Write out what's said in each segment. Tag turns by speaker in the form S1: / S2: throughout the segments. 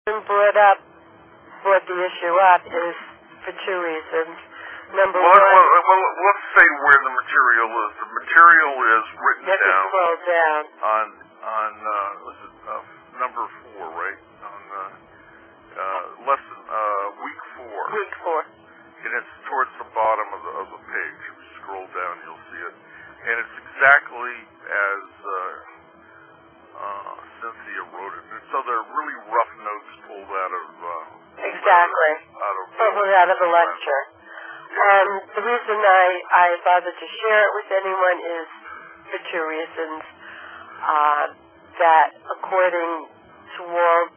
S1: brought the issue up is for two reasons. Number one,
S2: let's say where the material is. The material is written down.
S1: Scroll down
S2: on number 4, right? On lesson week 4.
S1: Week 4.
S2: And it's towards the bottom of the page. If you scroll down, you'll see it. And it's exactly as Cynthia wrote it. And so they're really rough notes pulled out of
S1: out of the lecture. And the reason I bothered to share it with anyone is for two reasons. That according to Walt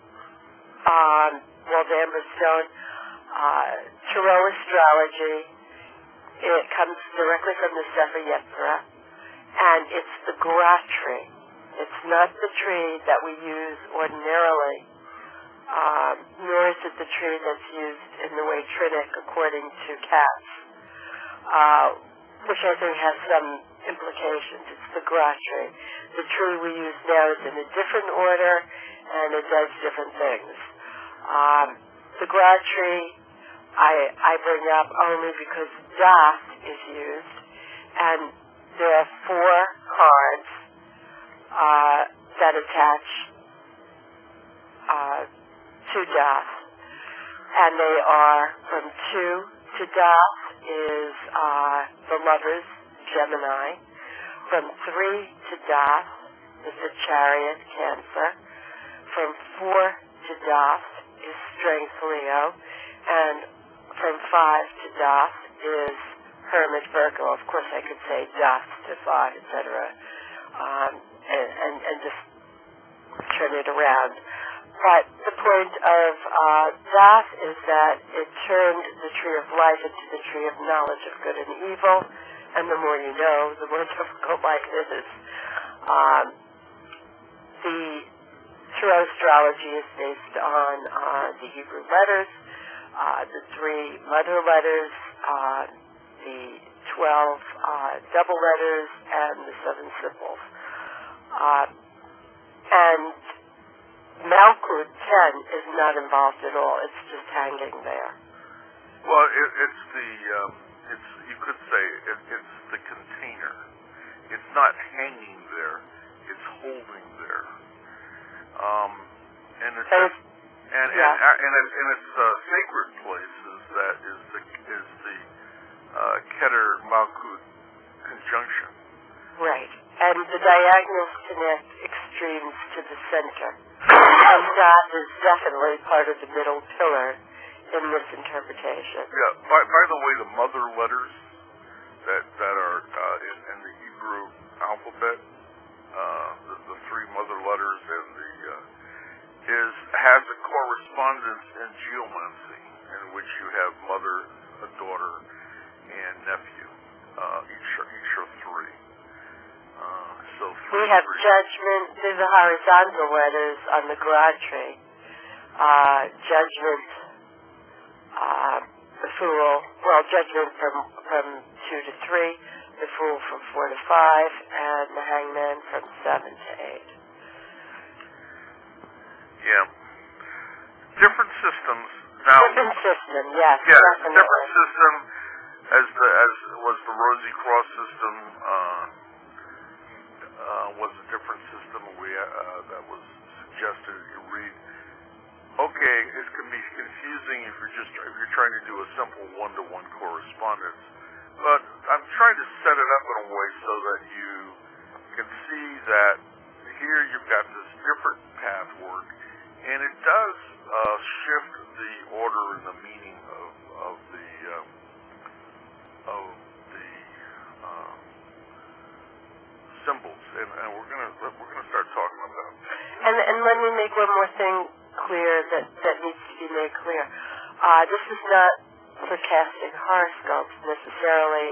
S1: Amberstone, Tarot astrology, it comes directly from the Sefer Yetzirah, and it's the Gra tree. It's not the tree that we use ordinarily, nor is it the tree that's used in the way Trinnic according to Katz, which I think has some implications. It's the Gra tree. The tree we use now is in a different order, and it does different things. The Gra tree I bring up only because Das is used, and there are 4 cards that attach to Das, and they are from 2 to Das is the Lovers, Gemini. From 3 to Das is the Chariot, Cancer. From 4 to Das is Strength, Leo, and from 5 to Das is Hermit, Virgo. Of course, I could say Das to 5, etc., and just turn it around. But the point of Das is that it turned the tree of life into the tree of knowledge of good and evil, and the more you know, the more difficult life is. The Tarot astrology is based on the Hebrew letters, the 3 mother letters, the 12 double letters, and the 7 symbols. And Malkut 10 is not involved at all. It's just hanging there.
S2: Well, it's you could say it's the container. It's not hanging there. It's holding there. And its sacred places that is the Keter Malkut conjunction.
S1: Right. And the diagonals connect extremes to the center. And that is definitely part of the middle pillar in this interpretation.
S2: Yeah. By the way, the mother letters that are in the Hebrew alphabet, the 3 mother letters and has a correspondence in geomancy in which you have mother, a daughter, and nephew. Each are 3. So
S1: we have judgment. There's the horizontal letters on the Gra tree. Judgment, the Fool. Well, judgment from 2 to 3, the Fool from 4 to 5, and the Hangman from 7 to 8.
S2: Yeah. Different systems. Now,
S1: different system, yes.
S2: Yeah,
S1: definitely.
S2: Different system as was the Rosy Cross system. Was a different system that was suggested. You read. Okay, it can be confusing if you're trying to do a simple one-to-one correspondence. But I'm trying to set it up in a way so that you can see that here you've got this different path work, and it does shift the order and the meaning of the symbols, and we're gonna start talking about it.
S1: And let me make one more thing clear that needs to be made clear. This is not for casting horoscopes necessarily.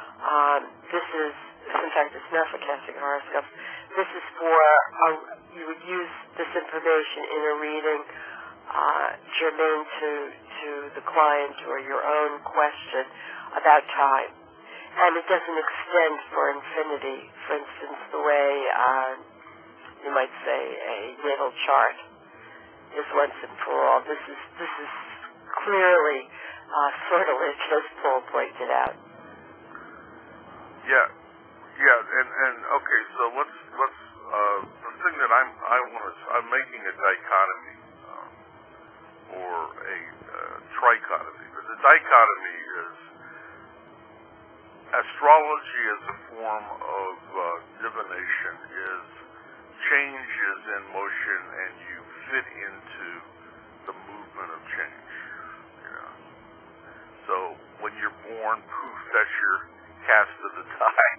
S1: In fact, it's not for casting horoscopes. This is for you would use this information in a reading germane to the client or your own question about time. And it doesn't extend for infinity. For instance, the way you might say a natal chart is once and for all. This is clearly sortilege, as Paul pointed out.
S2: Yeah, and okay. So let's the thing that I'm making a dichotomy or a trichotomy. But the dichotomy is astrology as a form of divination is change is in motion, and you fit into the movement of change. You know, so when you're born, poof, that's your cast of the die.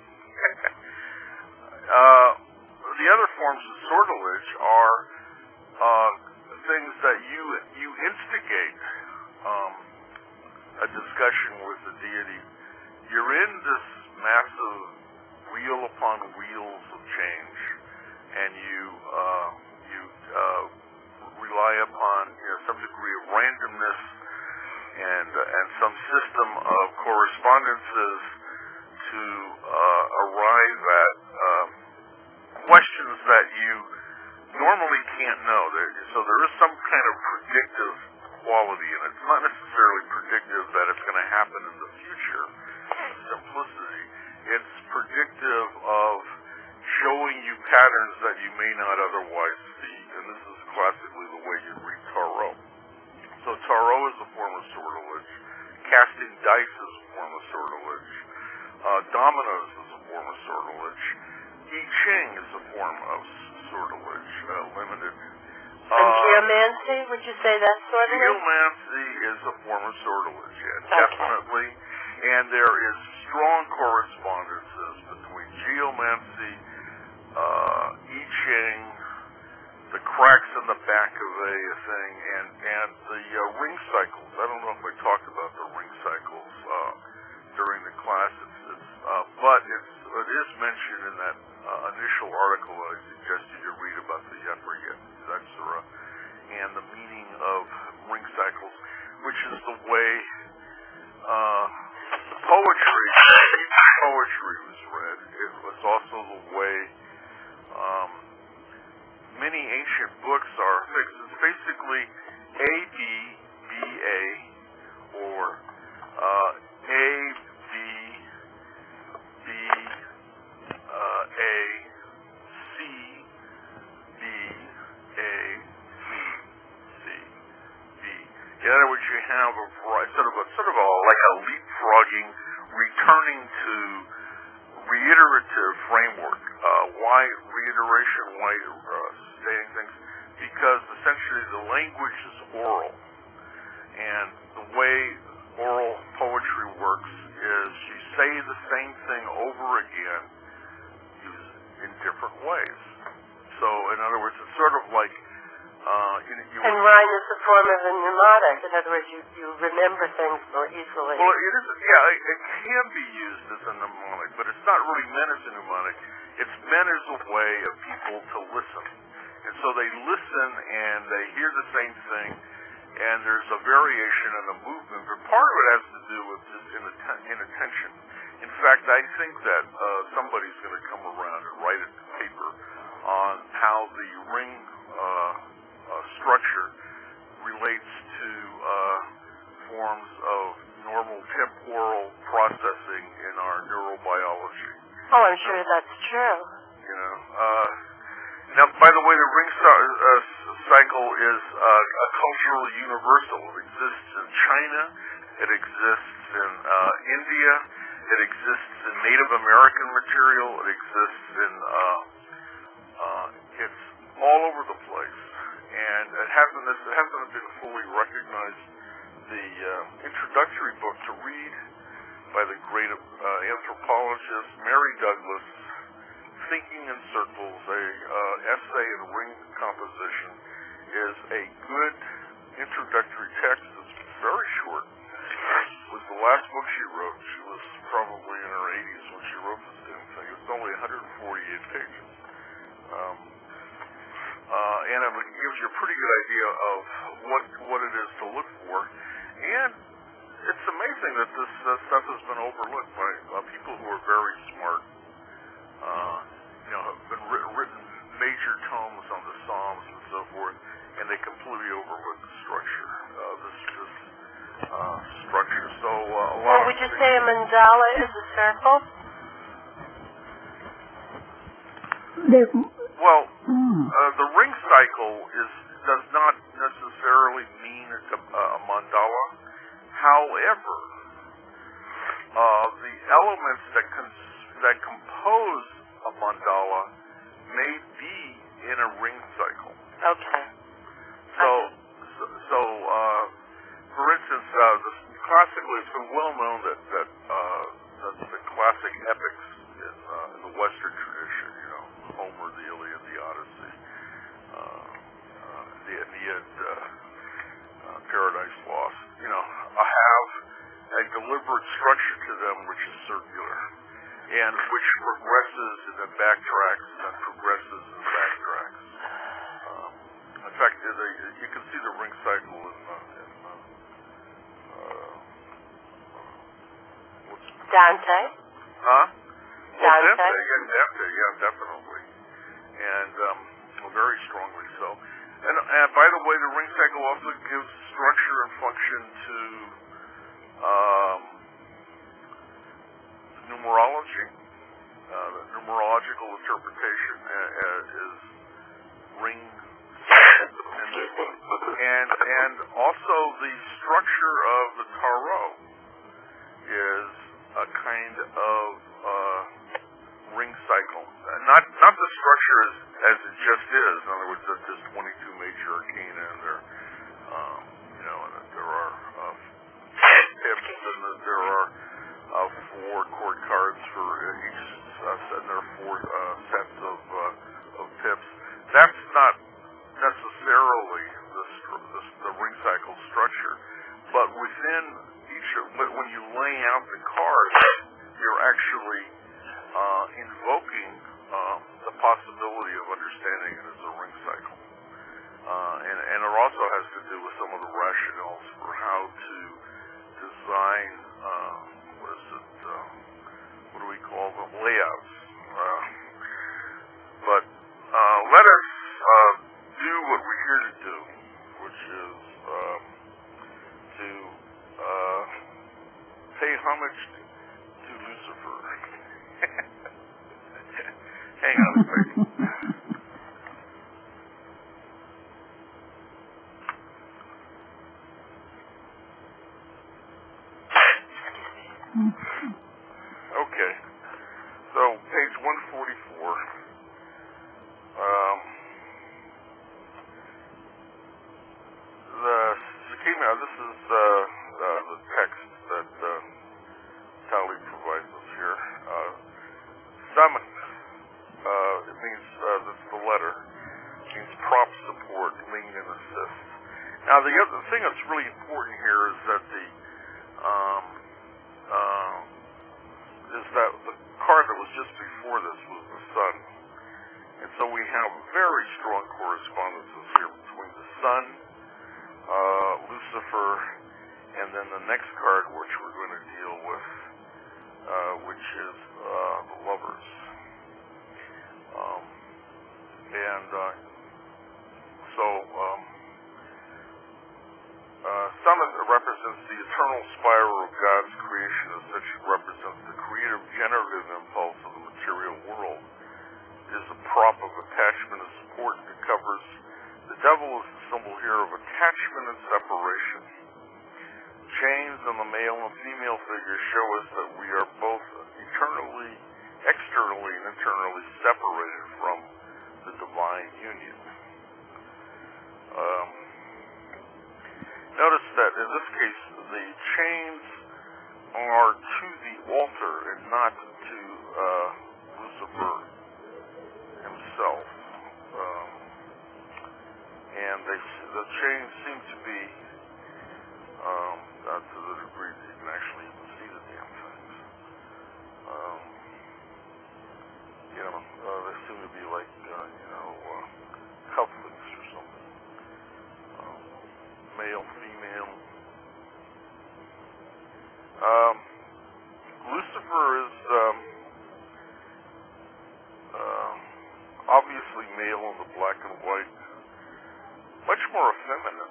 S2: The other forms of sortilege are things that you instigate a discussion with the deity. You're in this massive wheel upon wheels of change, and you rely upon some degree of randomness and some system of correspondences to arrive at questions that you normally can't know. So there is some kind of predictive quality, and it's not necessarily predictive that it's going to happen in the future. Simplicity. It's predictive of showing you patterns that you may not otherwise see, and this is classically the way you read tarot. So tarot is a form of sortilege. Casting dice is a form of sortilege. Dominoes is a form of sortilege. I Ching is a form of sortilege, limited.
S1: And geomancy, would you say that's sortilege?
S2: Geomancy is a form of sortilege, yeah,
S1: okay.
S2: Definitely. And there is strong correspondences between geomancy, I Ching, the cracks in the back of a thing, and the ring cycles. I don't know if I talked about the ring cycles during the class, but it is mentioned in that initial article I suggested you read about the Zexera and the meaning of ring cycles, which is the way poetry was read. It was also the way many ancient books are fixed. It's basically A, B, B, A, or A, B, B, A, C, B, A, C, C, B. In other words, you have a sort of like a leapfrogging, returning to reiterative framework. Why reiteration? Why saying things? Because essentially the language is oral, and the way oral poetry works is you say the same thing over again in different ways. So, in other words, it's sort of like
S1: and rhyme is a form of a mnemonic. In other words, you remember things more easily.
S2: Well, it is. Yeah, it can be used as a mnemonic, but it's not really meant as a mnemonic. It's meant as a way of people to listen, and so they listen and they hear the same thing, and there's a variation in the movement. But part of it has to do with just inattention. In fact, I think that somebody's going to come around and write a paper on how the ring structure relates to forms of normal temporal processing in our neurobiology.
S1: Oh, I'm sure that's true.
S2: You know. Now, by the way, the ring cycle is a cultural universal. It exists in China. It exists in India. It exists in Native American material. It exists in it's all over the place, and it hasn't been fully recognized. The introductory book to read by the great anthropologist Mary Douglas, Thinking in Circles, a essay in ring composition, is a good introductory text. It's very short. It was the last book she wrote. She was probably in her 80s when she wrote this damn thing. It's only 148 pages. And it gives you a pretty good idea of what it is to look for. And it's amazing that this stuff has been overlooked by people who are very smart. Have been written major tomes on the Psalms and so forth, and they completely overlook the structure. This structure. So a lot.
S1: Would you say a mandala is a circle?
S2: Well, the ring cycle does not necessarily mean it's a mandala. However, the elements that compose a mandala may be in a ring cycle.
S1: Okay.
S2: So for instance, classically, it's been well known that the classic epics in the Western tradition, Homer, the Iliad, the Odyssey, the Aeneid, Paradise Lost, have a deliberate structure to them which is circular, and which progresses and then backtracks and then progresses and backtracks. In fact, you can see the ring cycle in
S1: Dante?
S2: Huh?
S1: Dante?
S2: Dante, yeah, definitely. And very strongly so. And by the way, the ring cycle also gives structure and function to numerology. The numerological interpretation is ring and also the structure of the tarot is a kind of ring cycle. Not the structure as it just is. In other words, there's 22 major arcana, and there are pips, and there are 4 court cards for each set, and there are 4 sets of pips. That's not necessarily the ring cycle structure, but within each, when you lay out the cards, you're actually invoking the possibility of understanding it as a ring cycle. And it also has to do with some of the rationales for how to design, what do we call them, layouts. But let us do what we're here to do, which is to pay homage to Lucifer. Hang on a second. Okay. So, page 144. The schema, this is the text that Tali provides us here. Summon, it means, that's the letter, it means prop support, lean and assist. Now, the other thing that's really important here is that the card that was just before this was the sun. And so we have very strong correspondences here between the sun, Lucifer, and then the next card which we're going to deal with, which is the lovers. Summit represents the eternal spiral of God's creation, as such it represents the creative generative impulse of the material world. It is a prop of attachment and support that covers. The devil is the symbol here of attachment and separation. Chains on the male and female figures show us that we are both externally and internally separated from the divine union. Notice that in this case, the chains are to the altar and not to Lucifer himself. And the chains seem to be, to the degree that you can actually even see the damn things. They seem to be like, cufflinks or something. Male, female. Lucifer is obviously male in the black and white, much much more effeminate.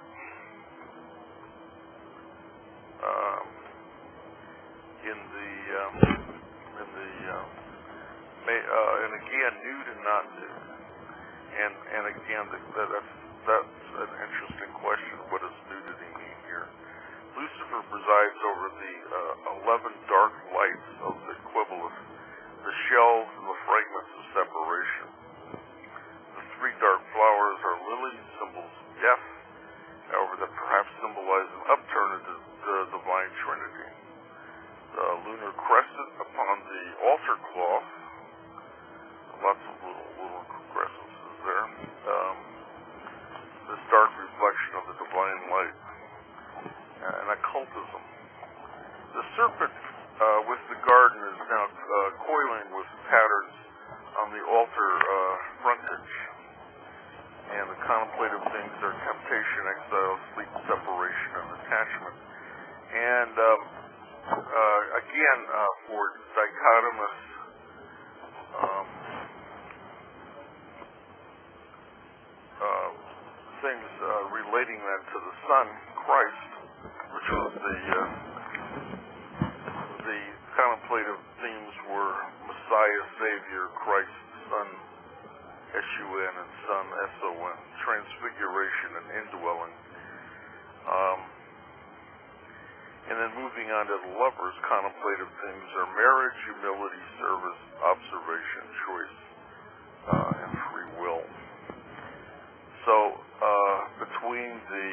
S2: And again, nude and not nude. And again, that's an interesting question. What does nudity mean here? Lucifer presides over the 11 dark lights of the Quiboleth, the shells and the fragments of separation. The 3 dark flowers are lilies, symbols of death, however, that perhaps symbolize an upturn into the divine Trinity. The lunar crescent upon the altar cloth, lots of little crescences there. This dark reflection of the divine light and occultism. The serpent with the garden is now coiling with patterns on the altar frontage. And the contemplative things are temptation, exile, sleep, separation, and attachment. And again, for dichotomous things relating that to the Son, Christ, which was the contemplative themes were Messiah, Savior, Christ, Son, S-U-N, and Son, S-O-N, transfiguration and indwelling. And then moving on to the lovers, contemplative themes are marriage, humility, service, observation, choice, and free will. So, between the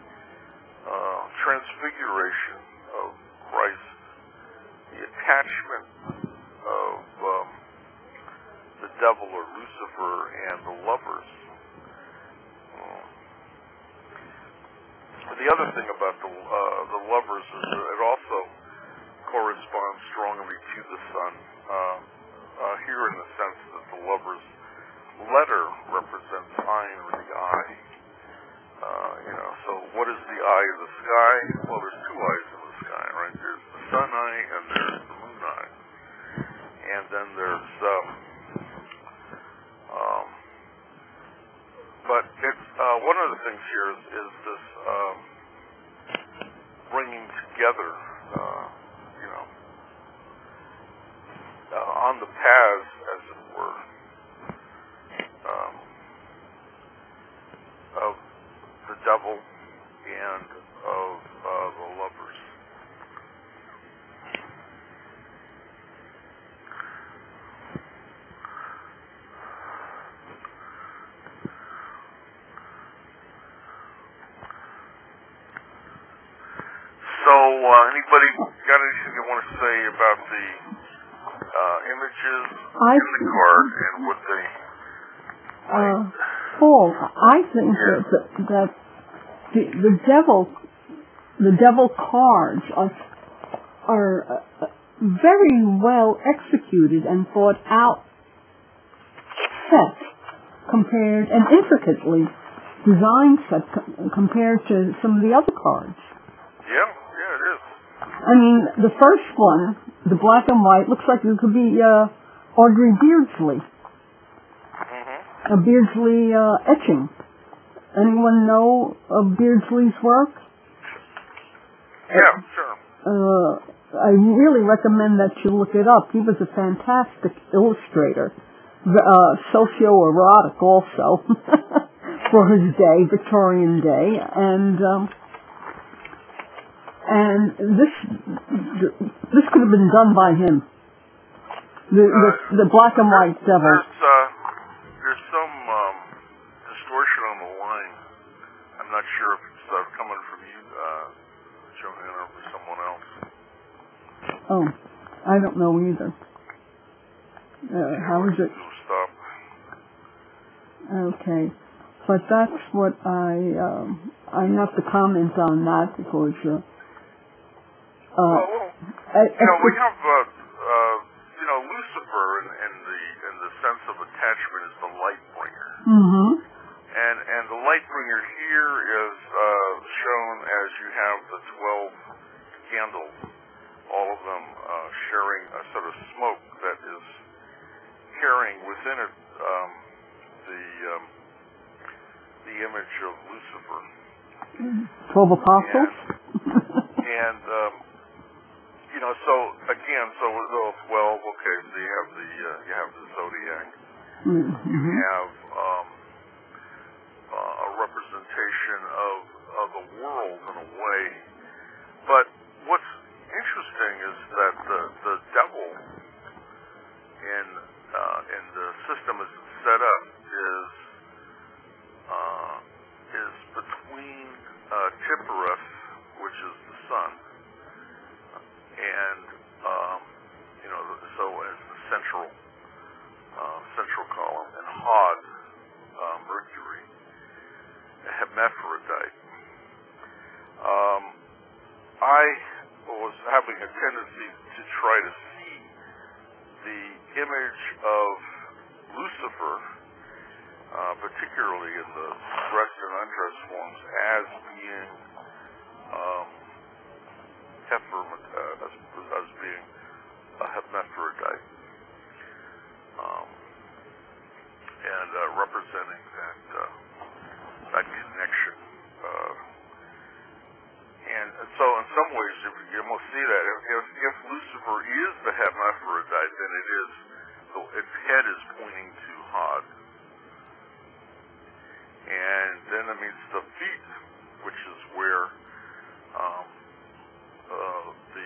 S2: transfiguration of Christ, the attachment of the devil or Lucifer and the lovers. The other thing about the lovers is that it also corresponds strongly to the Son, here in the sense that the lover's letter represents iron or the eye. So what is the eye of the sky? Well, there's 2 eyes in the sky, right? There's the sun eye and there's the moon eye. And then there's, but it's, one of the things here is this, bringing together, on the paths, as it were, of the devil and of the lovers. So, anybody got anything you want to say about the images in the card and what they...
S3: Paul, I think that the devil cards are very well executed and thought out, set compared and intricately designed set compared to some of the other cards.
S2: Yeah, it is.
S3: I mean, the first one, the black and white, looks like it could be Audrey Beardsley. A Beardsley etching. Anyone know of Beardsley's work?
S2: Yeah, sure.
S3: I really recommend that you look it up. He was a fantastic illustrator. Socio-erotic also for his day, Victorian day. And this could have been done by him. The black and white devil.
S2: There's some distortion on the line. I'm not sure if it's coming from you, Joanne, or from someone else.
S3: Oh, I don't know either. How is it?
S2: Stop.
S3: Okay, but that's what I have to comment on that because
S2: we have Lucifer in the sense of attachment is the light bringer.
S3: Mm-hmm.
S2: And the light bringer here is shown as you have the 12 candles, all of them sharing a sort of smoke that is carrying within it the image of Lucifer.
S3: 12 apostles?
S2: And so again, so 12, okay, so you have the zodiac.
S3: Mm-hmm.
S2: You have a representation of the world in a way. But what's interesting is that the devil in the system as it's set up is between Tiphareth, which is the sun, and so as the central column, and Hod, Mercury, a hermaphrodite. I was having a tendency to try to see the image of Lucifer, particularly in the dress and undress forms, as being as being a hermaphrodite, and representing that connection. And so, in some ways, you almost see that if Lucifer is the hermaphrodite, then its head is pointing to Hod, and then it means the feet, which is where the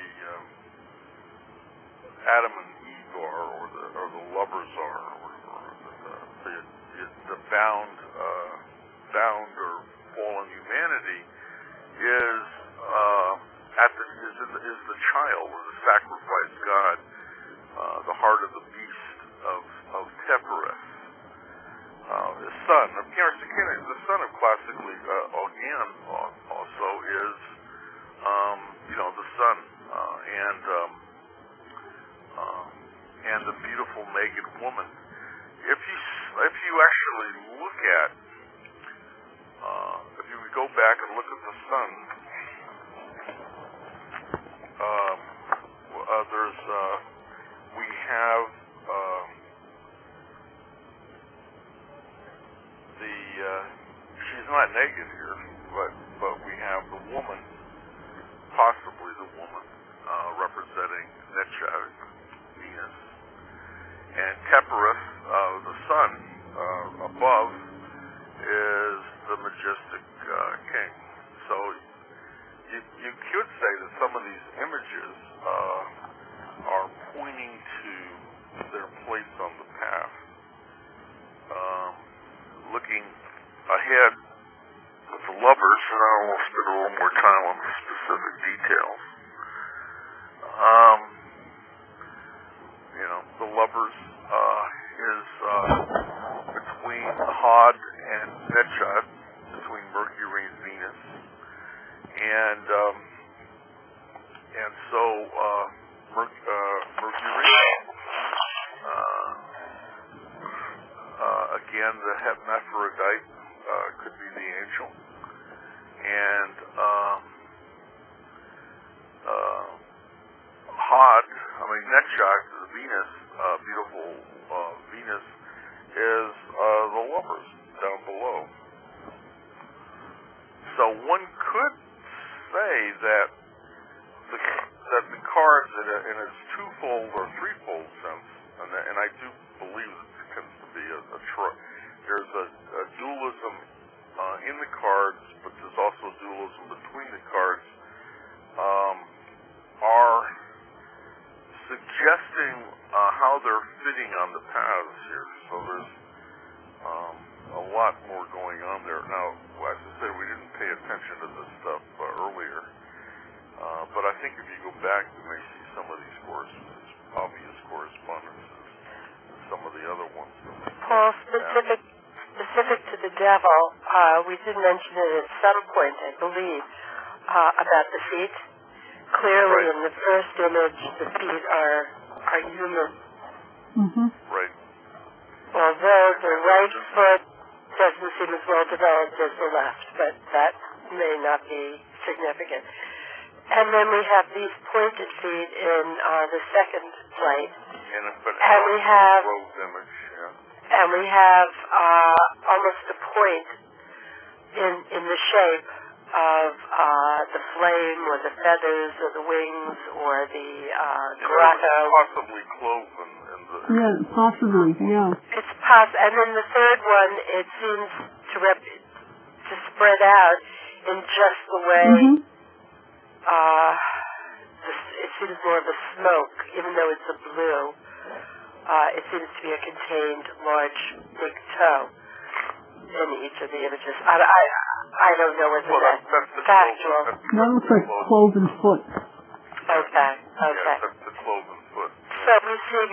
S2: Adam and Eve are, or the lovers are, or the bound or fallen humanity is the child, or the sacrificed God, the heart of the beast of Tiphareth, the sun. The son of classically Ogan also is the sun, and the beautiful naked woman. If you actually look at if you go back and look at the sun, we have she's not naked here, but we have the woman, possibly the woman, representing Nechath, Venus, and Tiphareth, the sun, above, is the majestic king. So you could say that some of these images are pointing to their place on the path. Looking ahead with the lovers, and I will spend a little more time on the specific details. The lovers is between Hod and Nechath, between Mercury and Venus, and so Mercury, again, the hermaphrodite, could be the angel, and Nechath, the Venus, beautiful Venus, is the lovers down below. So one could say that the cards in its twofold or threefold sense, and I do believe it tends to be there's a dualism in the cards, but there's also dualism between the cards, are suggesting how they're fitting on the paths here. So there's a lot more going on there. Now, as I said, we didn't pay attention to this stuff earlier, but I think if you go back, you may see some of these obvious correspondences with some of the other ones.
S1: Paul, specific to the devil, we did mention it at some point, I believe, about the feet. Clearly, right. In the first image, the feet are human.
S3: Mm-hmm.
S2: Right.
S1: Although the right foot doesn't seem as well developed as the left, but that may not be significant. And then we have these pointed feet in the second plate.
S2: And we have
S1: almost a point in the shape of the flame or the feathers or the wings or the grotto.
S2: Possibly cloven in the...
S3: Yeah, possibly, yeah.
S1: It's possible. And then the third one, it seems to spread out in just the way it seems more of a smoke, even though it's a blue. It seems to be a contained large big toe in each of the images. I don't know whether that's factual.
S3: That looks like cloven foot.
S1: Okay.
S2: Yeah, that's the cloven foot.
S1: So we see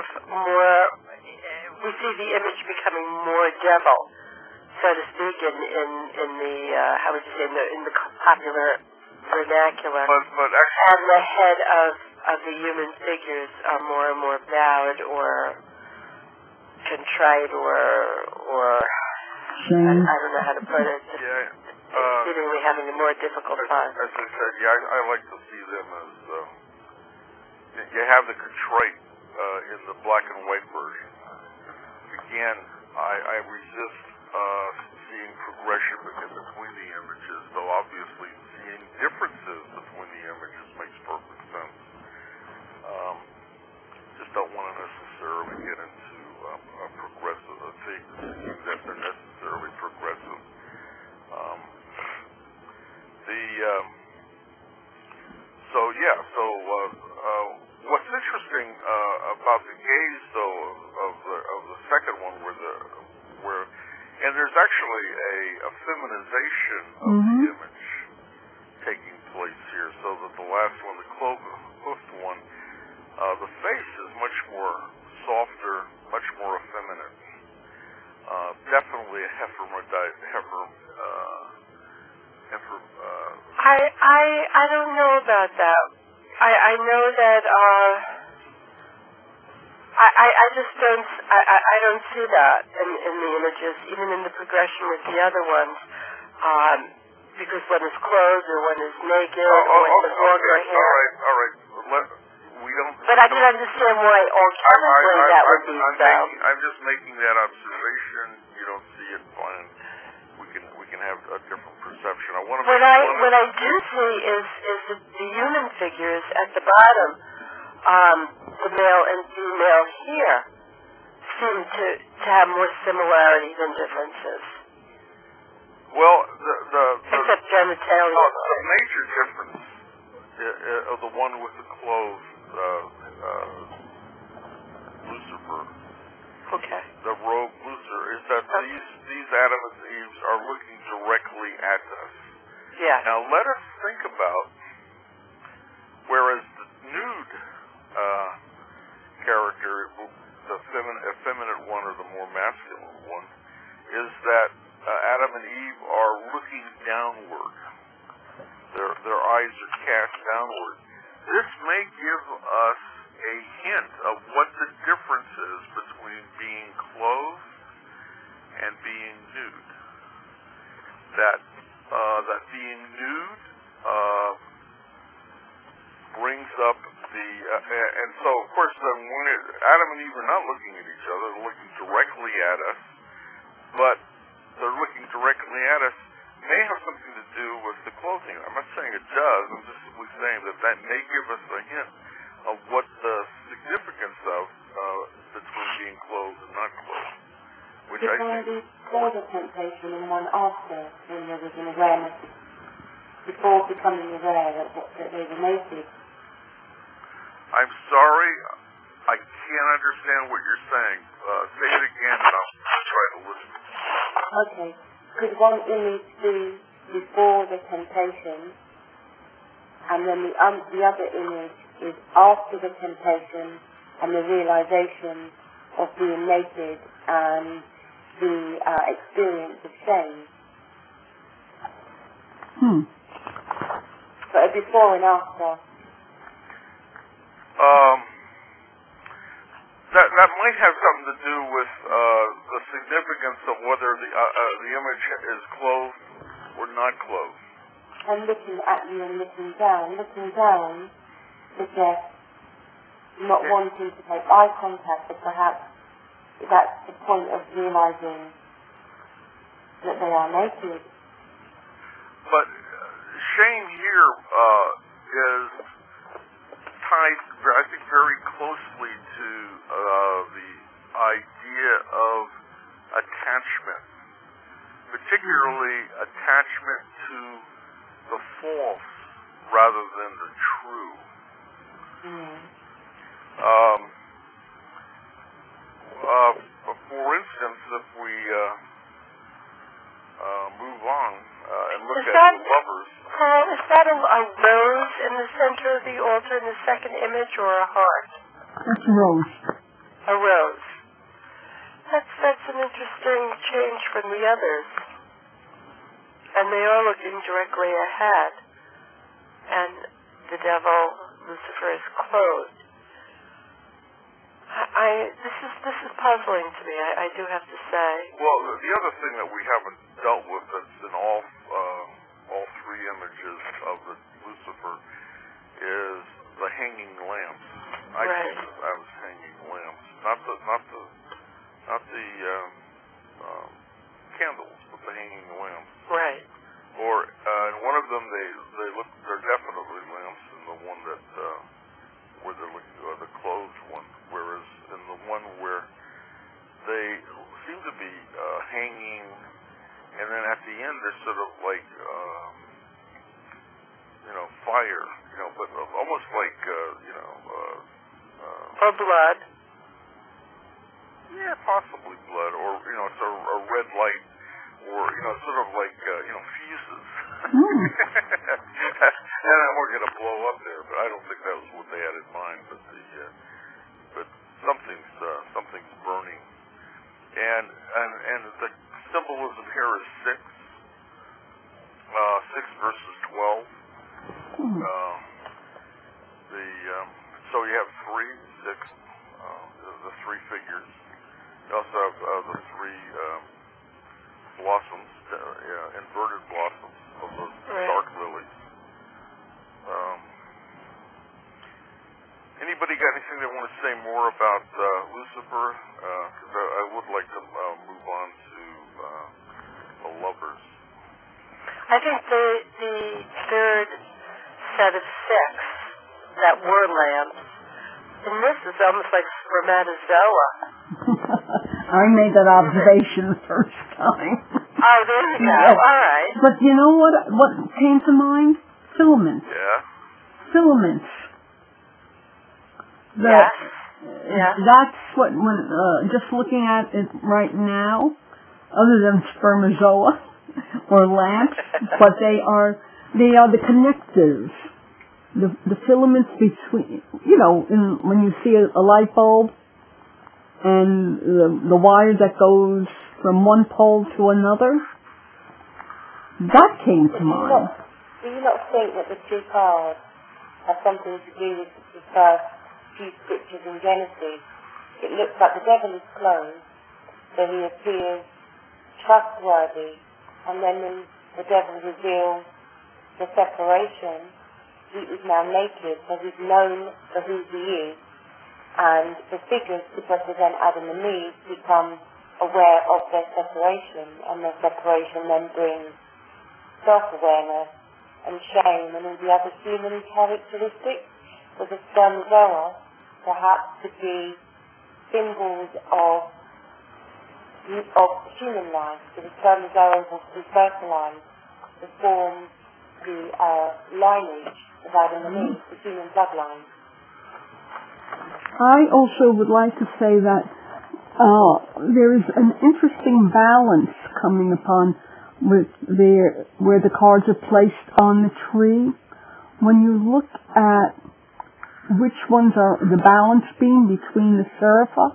S1: we see the image becoming more devil, so to speak, in the how would you say, in the popular vernacular.
S2: But actually,
S1: and the head of the human figures are more and more bowed or contrite or I don't know how to put it. Seemingly having a more difficult time.
S2: As I said, I like to see them as you have the contrite in the black and white version. Again, I resist seeing progression between the images, though obviously seeing differences between the images makes perfect sense. Just don't want to necessarily get into progressive thinking that they're necessarily progressive. What's interesting about the gaze, though, of the second one, and there's actually a feminization of the image taking place here, so that the last one, the cloven-hoofed one, the face is much more softer, much more effeminate. Definitely a
S1: I don't know about that. I know that I just don't see that in the images, even in the progression with the other ones, because one is clothed or one is naked or one has longer hair.
S2: All right. We don't.
S1: But I can understand why alchemically that would be so.
S2: I'm just making that observation. You don't see it, fine. We can have a different perception.
S1: What I do see is the human figures at the bottom, the male and female here, seem to have more similarity than differences.
S2: Well,
S1: except genitalia.
S2: The major difference of the one with the clothes, Lucifer.
S1: Okay.
S2: The rogue Lucifer is that these Adam and Eve are looking directly at us.
S1: Yeah.
S2: Now let us think about, whereas the nude character, the effeminate one or the more masculine one, is that Adam and Eve are looking downward. Their eyes are cast downward. This may give us a hint of what the difference is between being clothed and being nude. That being nude brings up and so of course then when Adam and Eve are not looking at each other, they're looking directly at us, but they're looking directly at us may have something to do with the clothing. I'm not saying it does, I'm just simply saying that may give us a hint of what the significance of between being clothed and not clothed. Which I think
S4: before the temptation and one after, when there was an awareness before becoming aware that they were naked.
S2: I'm sorry, I can't understand what you're saying. Say it again and I'll try to listen.
S4: Okay. Could one image be before the temptation, and then the other image is after the temptation and the realization of being naked and the experience of shame? So before and after.
S2: That might have something to do with the significance of whether the image is clothed or not clothed.
S4: And looking at you and looking down suggests not wanting to make eye contact, but perhaps that's the point of realizing that they are naked.
S2: But Shane here is tied, I think, very closely to the idea of attachment, particularly attachment to the false rather than the true. For instance, if we move on and look at the lovers.
S1: Carl, is that a rose in the center of the altar in the second image, or a heart?
S3: That's a rose.
S1: A rose. That's an interesting change from the others. And they are looking directly ahead. And the devil, Lucifer, is clothed. This is puzzling to me, I do have to say.
S2: Well, the other thing that we haven't dealt with that's in all three images of the Lucifer is the hanging lamps. I think that was hanging lamps, not the candles, but the hanging lamps.
S1: Right.
S2: Or in one of them they're definitely lamps, in the one that where they're looking, the closed one, whereas in the one where they seem to be hanging, and then at the end they're sort of like fire, but almost like
S1: or blood.
S2: Yeah, possibly blood, or it's a red light, or sort of like fuses. And we're going to blow up there, but I don't think that was what they had in mind. But something's burning, and the symbolism here is 6 verses 12. So you have 3, 6, the three figures. You also have the three blossoms, inverted blossoms of the dark lilies. Anybody got anything they want to say more about Lucifer? Because I would like to move on to the lovers.
S1: I think the third set of 6 that were lamps, and this is almost like spermatozoa.
S3: I made that observation the first time.
S1: Oh, there you go.
S3: Yes.
S1: All right.
S3: But you know what came to mind? Filaments.
S2: Yeah.
S3: Filaments.
S1: Yes.
S3: That's what, just looking at it right now, other than spermatozoa or lamps, but they are the connectors. The filaments between, when you see a light bulb and the wire that goes from one pole to another, that came to mind.
S4: Do you not think that the 2 cards have something to do with the first few scriptures in Genesis? It looks like the devil is clothed, so he appears trustworthy, and then when the devil reveals the separation, he is now naked, so he's known for who he is, and the figures to represent Adam and Eve become aware of their separation, and their separation then brings self-awareness and shame and all the other human characteristics. So the spermatozoa perhaps could be symbols of human life. So the spermatozoa will defertilize to form the lineage of Adam and Eve, the human bloodline.
S3: I also would like to say that there is an interesting balance coming upon where the cards are placed on the tree. When you look at which ones are the balance beam between the serapha,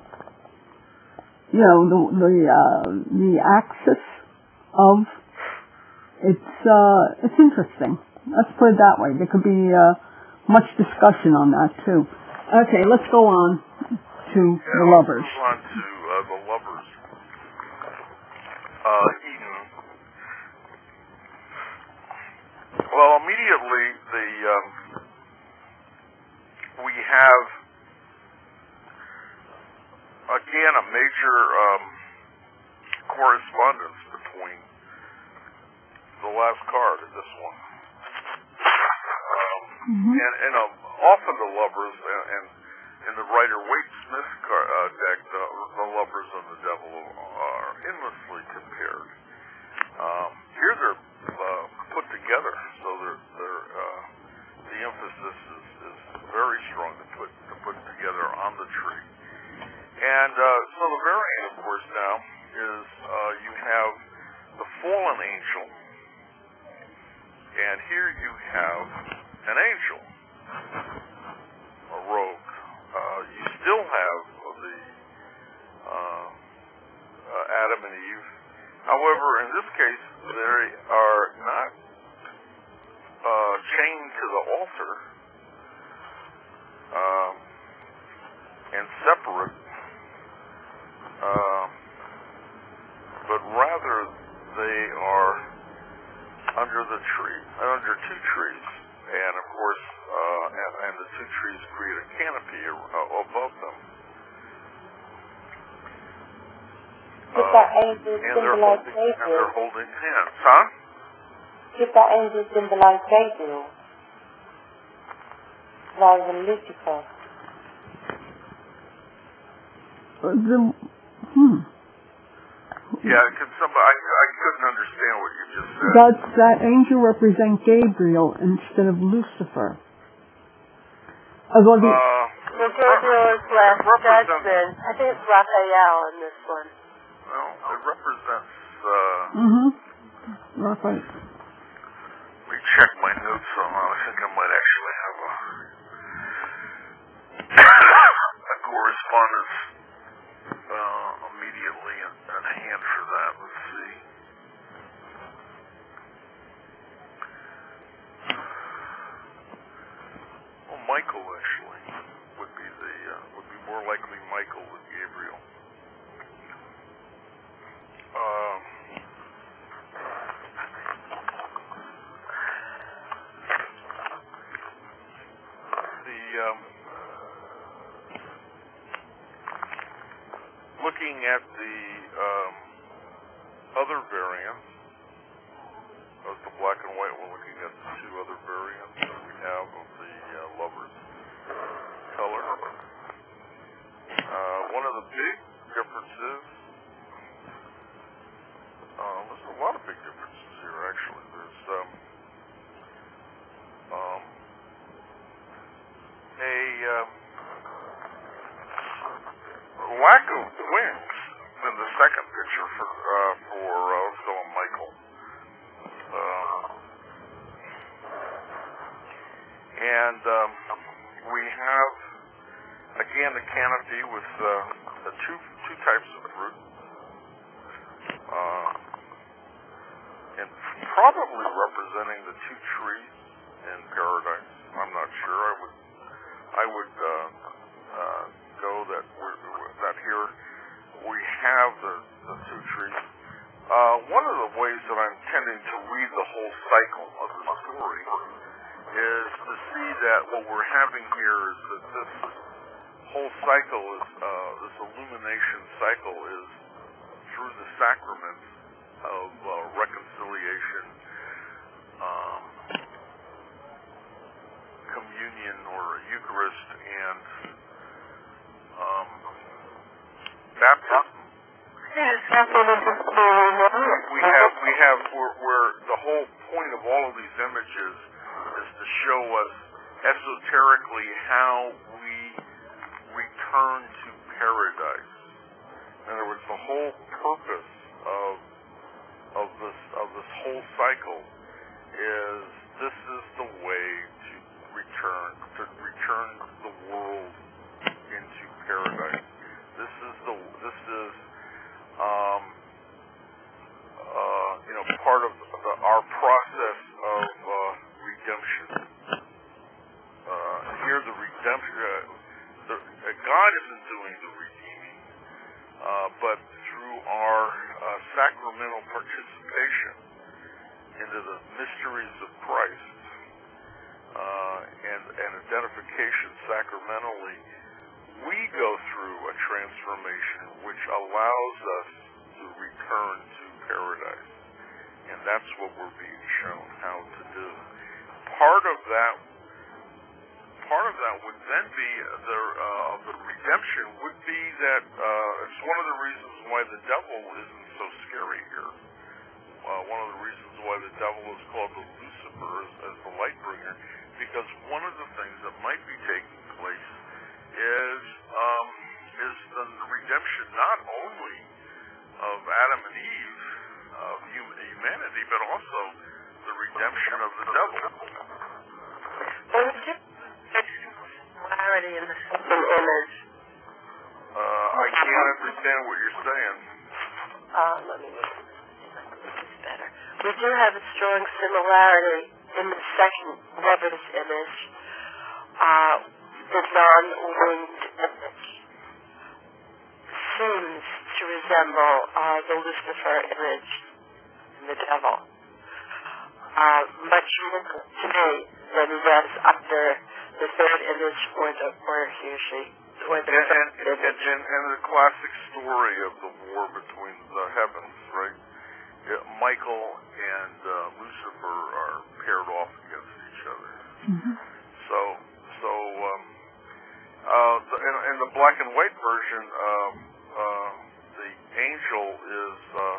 S3: the axis of it's interesting. Let's put it that way. There could be much discussion on that too. Okay, let's go on to the lovers.
S2: Let's move on to the lovers. Eden. Well, immediately we have again a major correspondence between the last card, this one. And often the lovers, and in the Rider-Waite-Smith deck, the lovers and the devil are endlessly compared. Here they're put together, so the emphasis is very strong to put together on the tree. And so the variant, of course, now is you have the fallen angel, and here you have an angel, a rogue. You still have the Adam and Eve. However, in this case, they are not chained to the altar and separate, but rather they are under the tree, under two trees, and of course, and the two trees create a canopy above them.
S4: Did that angel symbolize Gabriel?
S2: And they're holding hands, huh?
S4: Did that angel symbolize Gabriel rather than Lucifer?
S2: Yeah, I couldn't understand what you just said.
S3: Does that angel represent Gabriel instead of Lucifer?
S1: Well, Gabriel is last judgment. I think it's Raphael in this one.
S2: Well, it represents...
S3: Raphael.
S2: Let me check my notes on that. I think I might actually have a correspondence immediately at hand for that. Let's see. Well, Michael actually would be more likely Michael than Gabriel. Looking at the other variants of the black and white, we're looking at the two other variants that we have of the lover's color. One of the big differences, there's a lot of big differences here actually. There's a lack of wings in the second picture for Phil and Michael. And we have again the canopy with the two types of fruit, and probably representing the two trees in paradise. I'm not sure. I would go that here we have the two trees. One of the ways that I'm tending to read the whole cycle of the story is to see that what we're having here is that this whole cycle is this illumination cycle is through the sacrament of reconciliation, communion or Eucharist, and baptism. We have where the whole point of all of these images is to show us esoterically how we return to paradise. In other words, the whole purpose of this whole cycle is this is the way to return the world into paradise. This is part of our process of redemption. Here the redemption, God isn't doing the redeeming, but through our sacramental participation into the mysteries of Christ and identification sacramentally, we go through a transformation which allows us to return to paradise. and that's what we're being shown how to do. Part of that would then be the redemption would be that it's one of the reasons why the devil isn't so scary here. One of the reasons why the devil is called the Lucifer as the light bringer, because one of the things that might be taking place is the redemption not only of Adam and Eve, of humanity, but also the redemption of the devil.
S1: Well, it's just similarity in the second image.
S2: I can't understand what you're saying.
S1: Let me make this better. We do have a strong similarity in the second lover's image. The non-winged image seems to resemble the Lucifer image in the devil. Much more to me than he does under the third image or he or she. Or the
S2: and the classic story of the war between the heavens, right? Michael and Lucifer are paired off against each other.
S3: Mm-hmm.
S2: In the black and white version, the angel is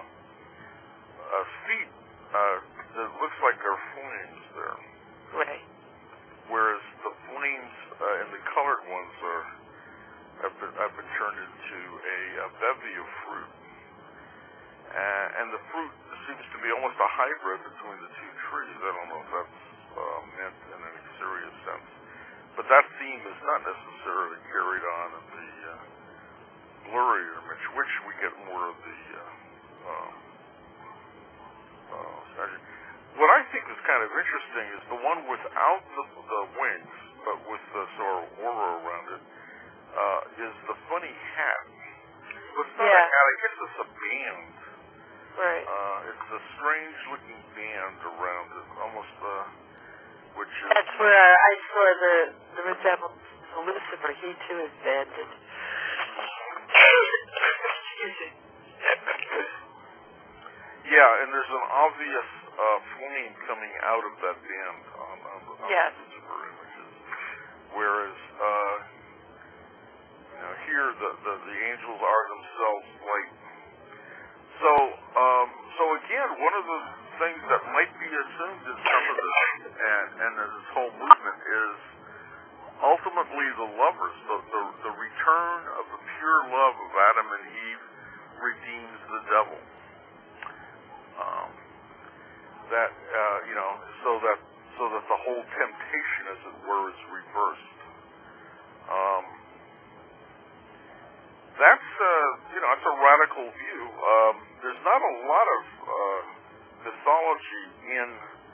S2: feet. It looks like there are flames there.
S1: Right.
S2: Whereas the flames in the colored ones have been turned into a bevy of fruit. And the fruit seems to be almost a hybrid between the two trees. I don't know if that's meant in any serious sense. But that theme is not necessarily carried on in the blurry image, which we get more of the what I think is kind of interesting is the one without the wings, but with the sort of aura around it, is the funny hat. Well, it's not a hat, I guess it's a band.
S1: Right.
S2: It's a strange-looking band around it, almost, which is...
S1: That's where I saw the resemblance to Lucifer. He, too, is banded. Excuse me.
S2: Yeah, and there's an obvious flame coming out of that band on the Lucifer images. Whereas, here the angels are themselves light. So again, one of the things that might be assumed in some of this and this whole movement is ultimately the lovers, the return of the pure love of Adam and Eve redeems the devil. So that the whole temptation, as it were, is reversed. That's a radical view. There's not a lot of mythology in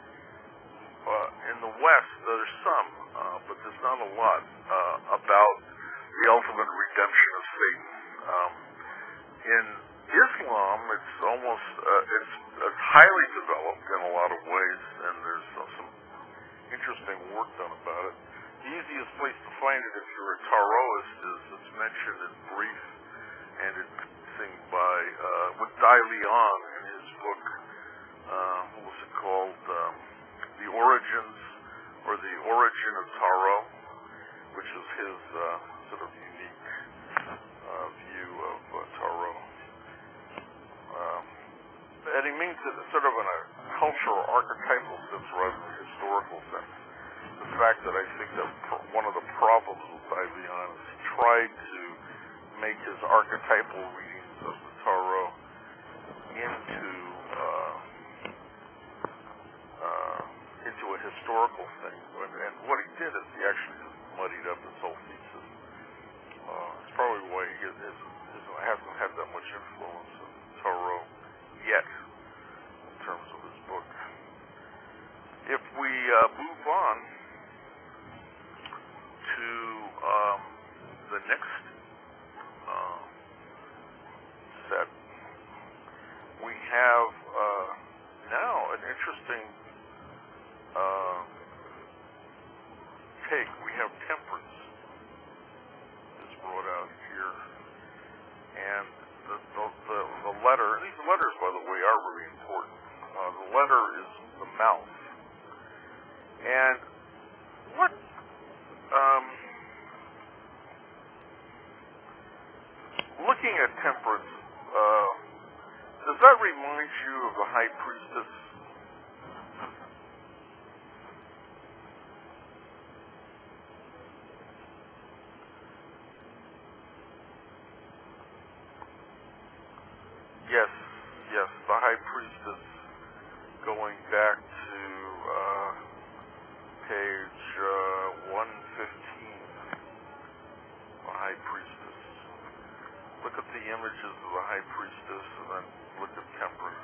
S2: the West. There's some, but there's not a lot about the ultimate redemption of Satan. In Islam, it's almost it's highly developed in a lot of ways, and there's some interesting work done about it. The easiest place to find it if you're a Taroist is it's mentioned in brief, and it's seen by with Dai Liang in his book. What was it called? The Origins or the Origin of Tarot, which is his sort of unique view of Tarot. And he means it sort of in a cultural, archetypal sense rather than historical sense. The fact that I think that one of the problems with Dai Liang is he tried to make his archetypal readings of the Tarot into a historical thing. And what he did is he actually just muddied up his whole thesis. It's probably why he hasn't had that much influence in Tarot yet, in terms of his book. If we move on to the next set, we have now an interesting take. We have temperance is brought out here, and the letter. These letters, by the way, are really important. The at temperance, does that remind you of the high priestess? Yes, the high priestess, going back to page 115, the high priestess. Look at the images of the high priestess and then look at temperance.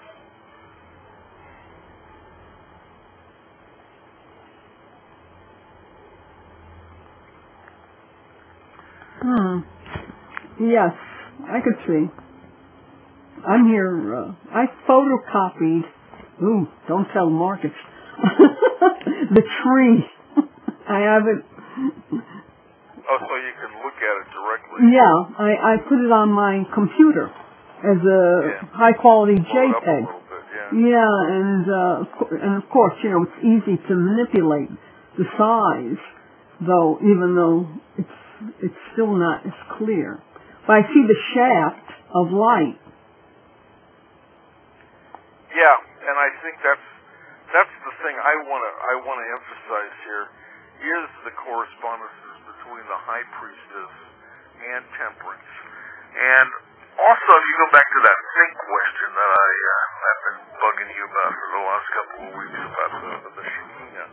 S3: Yes, I could see. I'm here, I photocopied, don't tell Marcus, the tree. I have it.
S2: Oh, so you can look at it directly?
S3: Yeah, I put it on my computer as a high-quality JPEG. Yeah, and of course, it's easy to manipulate the size, even though it's still not as clear. But I see the shaft of light.
S2: Yeah, and I think that's the thing I want to emphasize here is the correspondences between the high priestess and temperance. And also, if you go back to that think question that I've been bugging you about for the last couple of weeks about the Shekinah,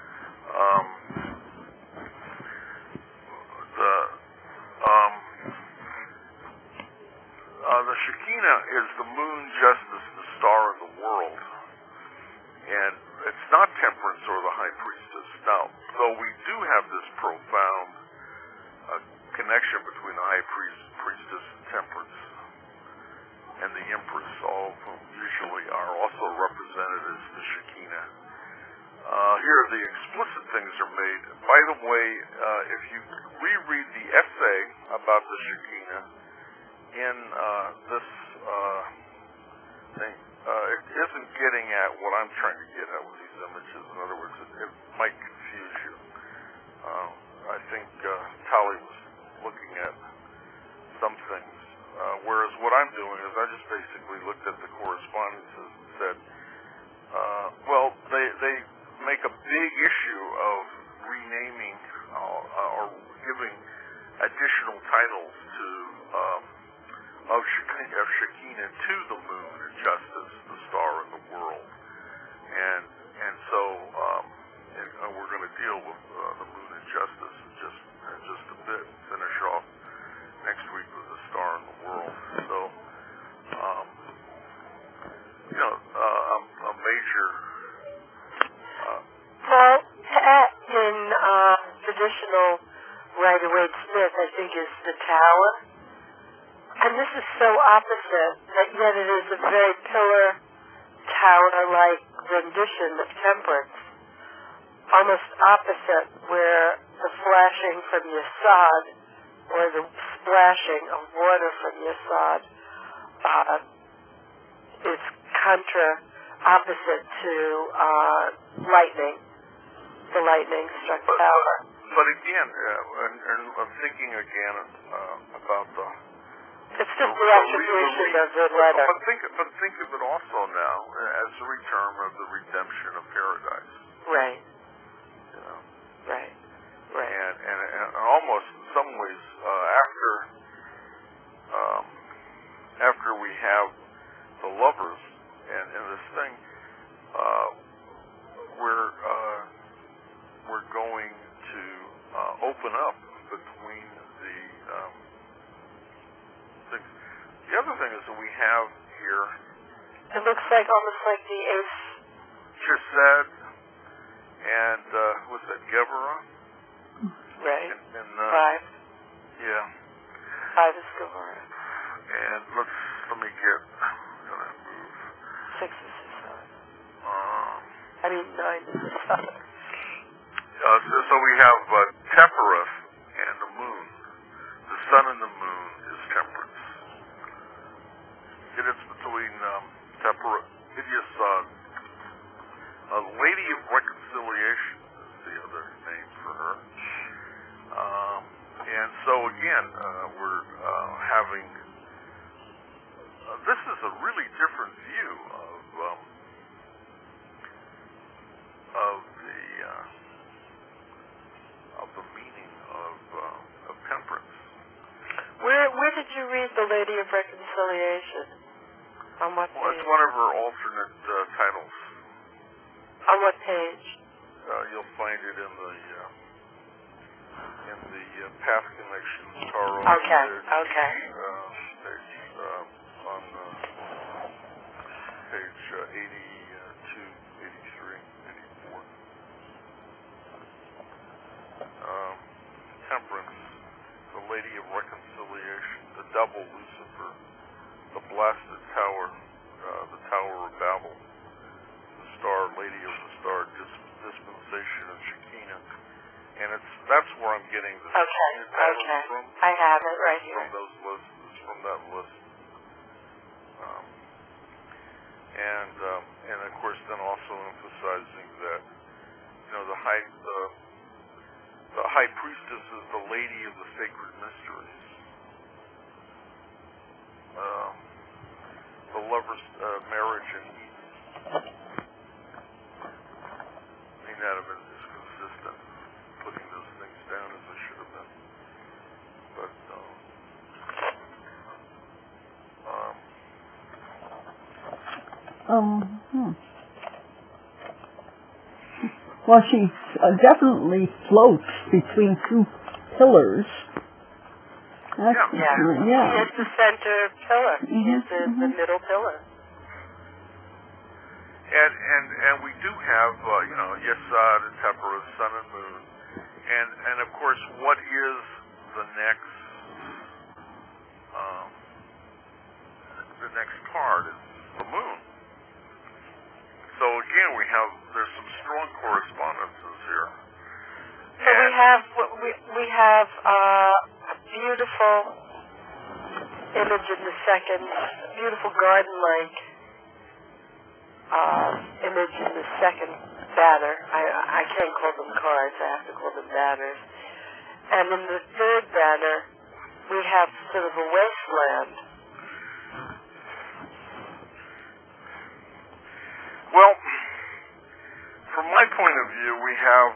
S2: the Shekinah is the moon justice, the star of the world. And it's not temperance or the high priestess. Now, though we do have this profound connection between the high priestess and temperance and the empress, all of whom usually are also represented as the Shekinah. Here the explicit things are made. By the way, if you reread the essay about the Shekinah in this thing, it isn't getting at what I'm trying to get at with these images. In other words, it might confuse you. I think Tali was looking at some things, whereas what I'm doing is I just basically looked at the correspondences and said, well, they make a big issue of renaming or giving additional titles to of Shekinah to the moon and justice, the star of the world, and so we're going to deal with the moon and justice in just a bit. Finish off next week with the star of the world. So, a major.
S1: Paul, in traditional Rider-Waite Smith, I think is the tower. And this is so opposite, that yet it is a very pillar, tower-like rendition of temperance. Almost opposite, where the flashing from Yesod, or the splashing of water from Yesod, is opposite to lightning, the lightning struck tower.
S2: But again, and I'm thinking again about the...
S1: It's just the attribution of the letter.
S2: But think of it also now as a return of the redemption of paradise.
S1: Right. Right.
S2: And almost in some ways, after we have the lovers and this thing, we're going to open up between the things. The other thing is that we have here.
S1: It looks like almost like the eighth.
S2: Chesed and what's that? Gevorah.
S1: Right.
S2: And
S1: 5.
S2: Yeah.
S1: 5 is Gevorah.
S2: And let me get. I'm gonna move.
S1: 6 is Yesod. 9 is Yesod.
S2: So we have Tephereth and the moon. The sun and the moon is temperance. It is between Tephereth and Yesod. Lady of Reconciliation is the other name for her. And so again, we're having this is a really different view of the meaning of temperance.
S1: Where did you read The Lady of Reconciliation? On what page?
S2: Well, it's one of her alternate titles.
S1: On what page?
S2: You'll find it in the Path Connections Tarot.
S1: Okay.
S2: On page 82, 83, 84. Temperance, the Lady of Reconciliation, the double Lucifer, the blasted tower, the Tower of Babel, the star, Lady of the Star, dispensation of Shekinah, and that's where I'm getting the
S1: Okay. From. I have it right here.
S2: From those lists, it's from that list, and of course, then also emphasizing that the high priestess is the Lady of the Sacred Mysteries. The lover's marriage in Eden may not have been as consistent putting those things down as they should have been. But
S3: Well, she definitely floats between two pillars. That's
S1: yeah. It's the center pillar. It's the middle pillar.
S2: And we do have Yesod and Temperus, Sun and Moon, and of course, what is the next card is the Moon. So again, there's some strong correspondences here.
S1: So we have a beautiful image in the second, beautiful garden-like image in the second banner. I can't call them cards, I have to call them banners. And in the third banner, we have sort of a wasteland.
S2: Well, from my point of view, we have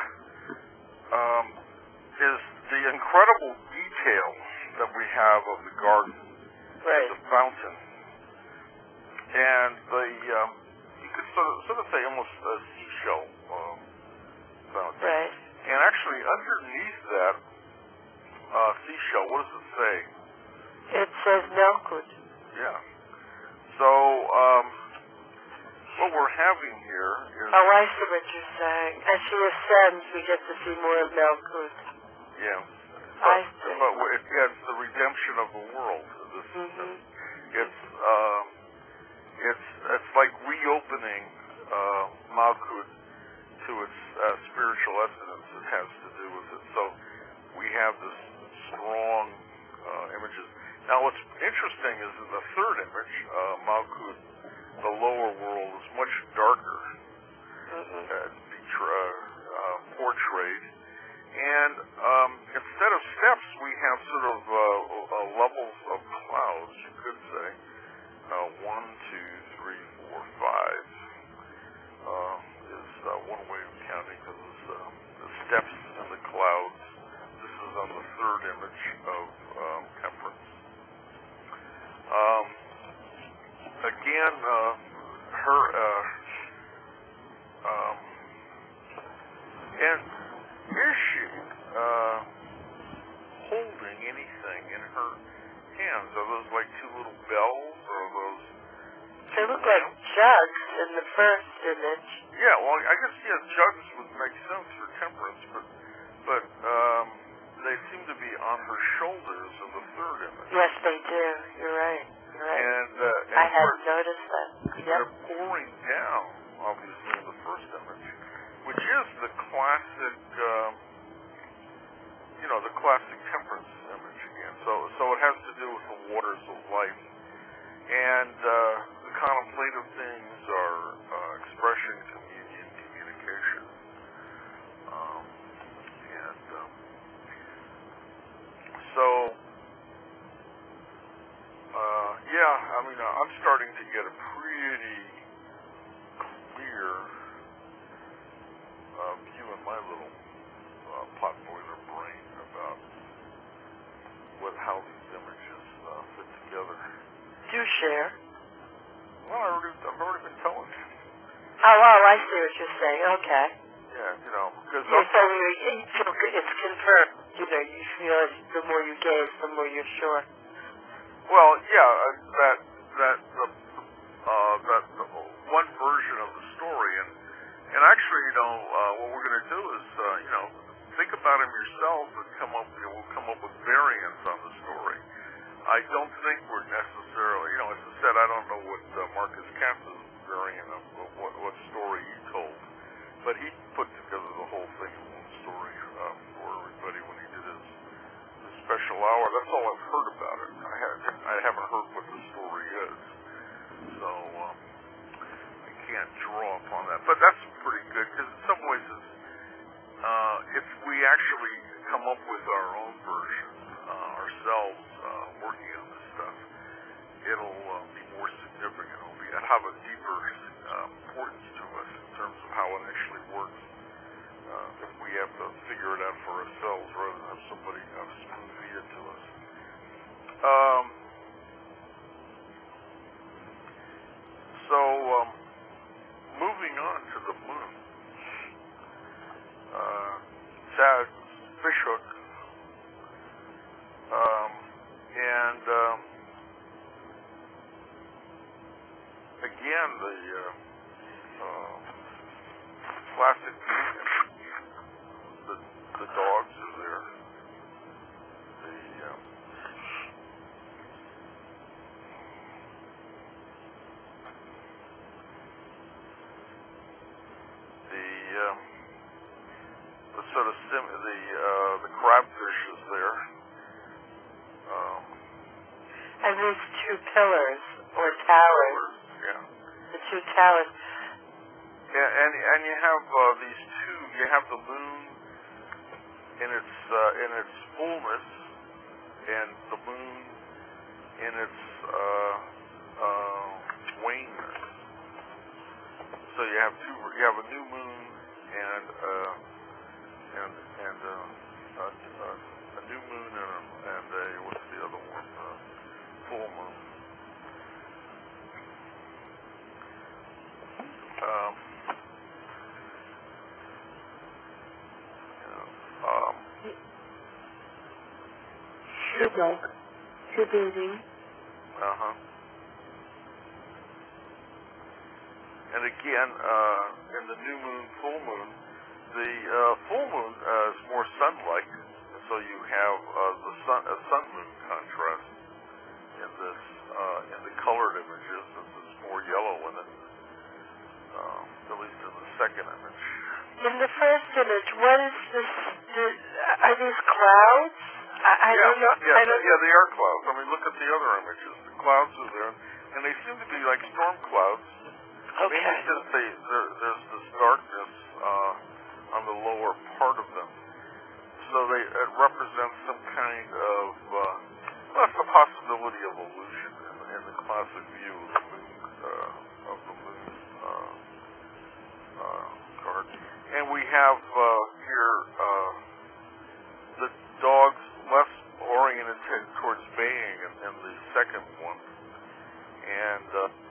S2: is the incredible detail that we have of the garden,
S1: right,
S2: the fountain, and you could sort of say almost a seashell fountain.
S1: Right.
S2: And actually, underneath that seashell, what does it say?
S1: It says Malkut.
S2: Yeah. So, what we're having here is...
S1: Oh, I see what you're saying. As she ascends, we get to see more of Malkut.
S2: Yeah.
S1: I see.
S2: But it's the redemption of the world. It's like reopening Malkut to its spiritual essence. It has to do with it. So we have this strong images. Now, what's interesting is in the third image, Malkut, the lower world, is much darker. Portrayed. And instead of steps, we have sort of levels of clouds, you could say. 1, 2, 3, 4, 5 is one way of counting, because the steps and the clouds. This is on the third image of temperance. Again, her and is she holding anything in her hands? Are those like two little bells, or are those?
S1: They look like jugs in the first image.
S2: Yeah, well, I guess jugs would make sense for temperance, but they seem to be on her shoulders in the third image.
S1: Yes, they do. You're right.
S2: And
S1: I hadn't noticed that.
S2: They're pouring down, obviously, in the first image, which is the classic, the classic temperance image again. So it has to do with the waters of life, and the contemplative things are expression, communion, communication, I mean, I'm starting to get a pretty clear view in my little potboiler brain about how these images fit together.
S1: Do share.
S2: Well, I've already been telling you.
S1: Oh, I see what you're saying. Okay.
S2: Yeah, because
S1: You're saying you feel it's confirmed. You feel it, the more you gaze, the more you're sure.
S2: Well, yeah, that one version of the story, and actually, what we're going to do is, think about him yourself and we'll come up with variants on the story. I don't think we're necessarily, as I said, I don't know what Marcus Katz's variant of what story he told, but he put together the whole thing in one story for everybody when he did his special hour. That's all I've heard about it. I haven't heard what the story is, so I can't draw upon that. But that's pretty good because in some ways, if we actually come up with our own version ourselves, working on this stuff, it'll be more significant. It'll have a deeper importance to us in terms of how it actually works. If we have to figure it out for ourselves rather than have somebody spoon feed it to us. Moving on to the moon. Chad Fishhook, and again the classic the dogs are there. The crabfish is there.
S1: And there's two pillars or towers.
S2: Yeah.
S1: The two towers.
S2: Yeah, and you have these two. You have the moon in its fullness, and the moon in its waneness. So you have two. You have a new moon and a new moon and a what's the other one? Full moon.
S4: Two dogs, two buildings.
S2: And again, in the new moon, full moon, the full moon is more sun-like, so you have a sun-moon contrast in this in the colored images. This is more yellow in it, at least in the second image.
S1: In the first image, what is this? Are these clouds? I don't know.
S2: Yeah, they are clouds. I mean, look at the other images. The clouds are there, and they seem to be like storm clouds.
S1: Okay.
S2: Maybe because there's this darkness on the lower part of them. So it represents some kind of, that's a possibility of illusion in the classic view of the moon card. And we have here the dogs less oriented towards baying in the second one, and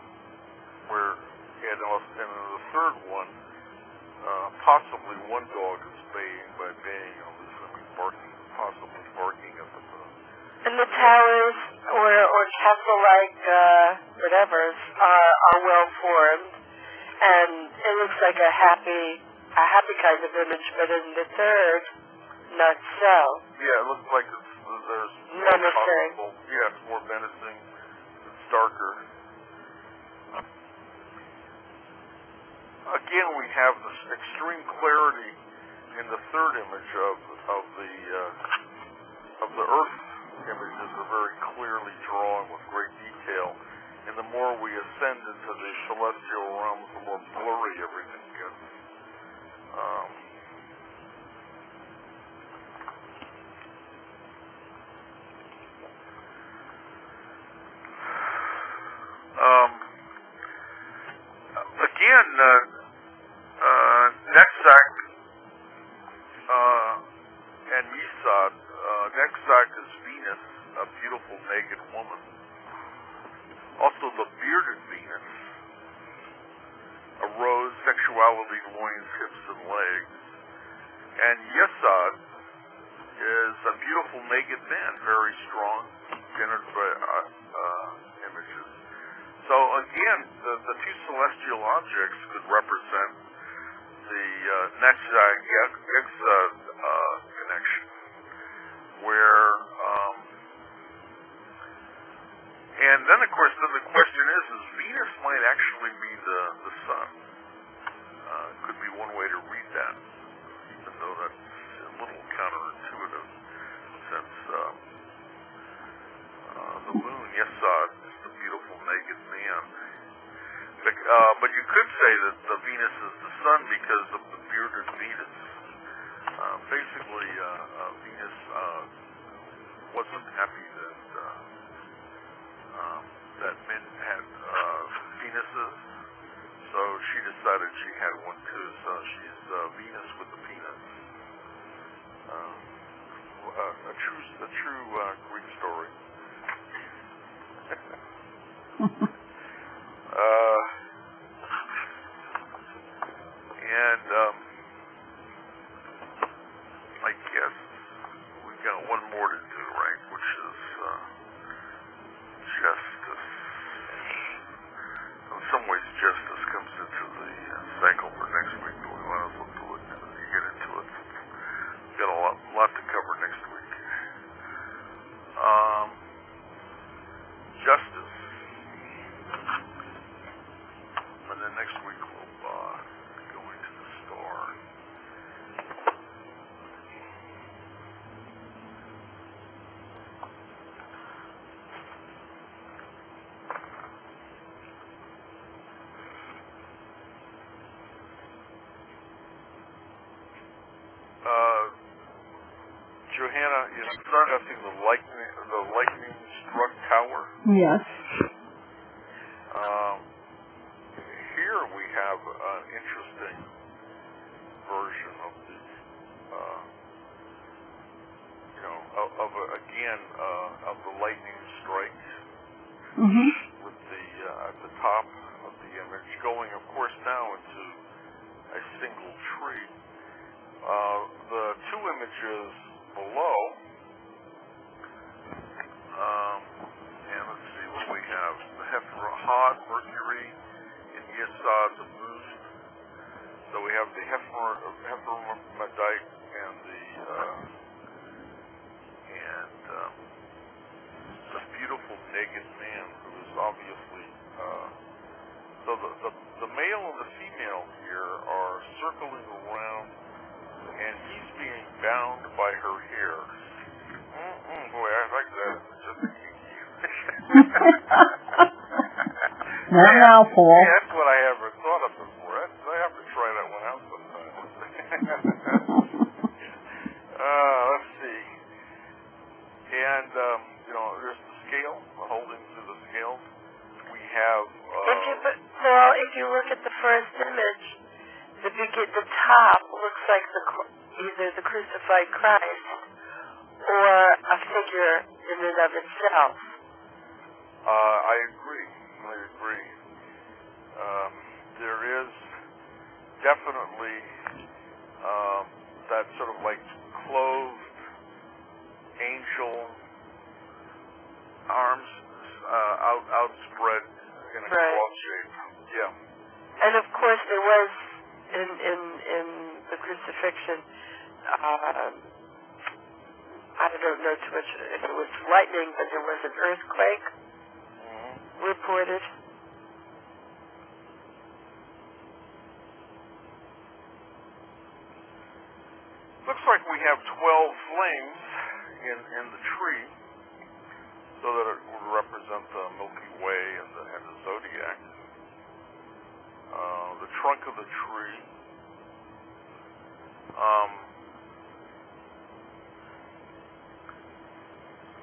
S2: in the third one, possibly one dog is baying by baying, possibly barking at the moon.
S1: And the towers or castle-like whatevers are well formed, and it looks like a happy kind of image. But in the third, not so.
S2: Yeah, it looks like there's
S1: menacing.
S2: Yeah, it's more menacing. It's darker. Again, we have this extreme clarity in the third image of the Earth images are very clearly drawn with great detail, and the more we ascend into the celestial realms, the more blurry everything gets. again, Nexac and Yesod. Nexac is Venus, a beautiful naked woman. Also the bearded Venus, a rose, sexuality, loins, hips, and legs. And Yesod is a beautiful naked man, very strong, gendered images. So again, the two celestial objects could represent the Nexac-Yesod connection, where, and then of course, then the question is Venus might actually be the sun. Could be one way to read that, even though that's a little counterintuitive, since the moon, Yesod, is the beautiful naked man. But you could say that the Venus is the sun because of the bearded Venus. Basically, Venus wasn't happy that men had penises, so she decided she had one too. So she's Venus with the penis. A true Greek story. And I guess we've got one more to do, right? Which is justice. In some ways, justice comes into the cycle for next week, but we might as well do it. You get into it. We've got a lot to cover next week. Justice. And then next week we'll go into the star. Johanna is discussing the lightning-struck tower.
S3: Yes.
S2: Here we have an interesting version of the, of the lightning strike with the at the top of the image, going, of course, now into a single tree. The two images below, and let's see what we have. The Hod, Mercury, and Yesod, the moon. So we have the Hermaphrodite and the beautiful naked man who is obviously so the male and the female here are circling around, and he's being bound by her hair. Boy, I like that.
S3: Now, Paul.
S2: Yeah, that's what I ever thought of before. I have to try that one out sometime. Let's see. And, there's the scale, the holding to the scale. We have...
S1: if you look at the first image, the top looks like either the crucified Christ or a figure in and of itself.
S2: I agree. There is definitely that sort of like clothed angel arms outspread in a cloth shape. Yeah.
S1: And of course there was in the crucifixion, I don't know too much if it was lightning, but there was an earthquake reported.
S2: Looks like we have 12 flames in the tree, so that it would represent the Milky Way and the zodiac. The trunk of the tree.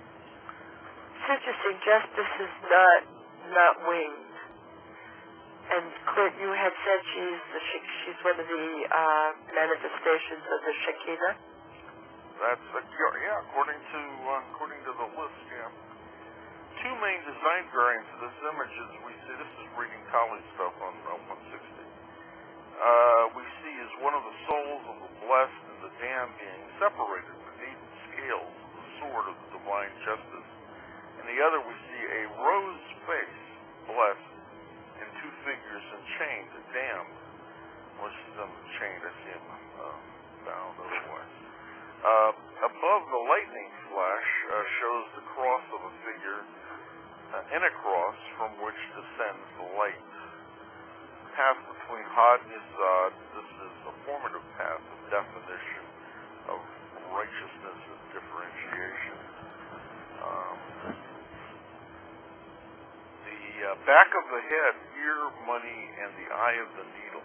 S1: It's interesting. Justice is not winged, And Clint, you had said she's one of the manifestations of the Shekinah.
S2: That's according to the list. Yeah. Two main design variants of this image is we see. This is reading Tali's stuff on 160. We see is one of the souls of the blessed and the damned being separated beneath the scales of the sword of the divine justice. In the other, we see a rose face, blessed, and two figures in chains, damned. Most of them chained, I see them bound otherwise. Above the lightning flash shows the cross of a figure in a cross from which descends the light. Path between Had and Yesod, this is a formative path of definition of righteousness and differentiation. The back of the head, ear, money, and the eye of the needle.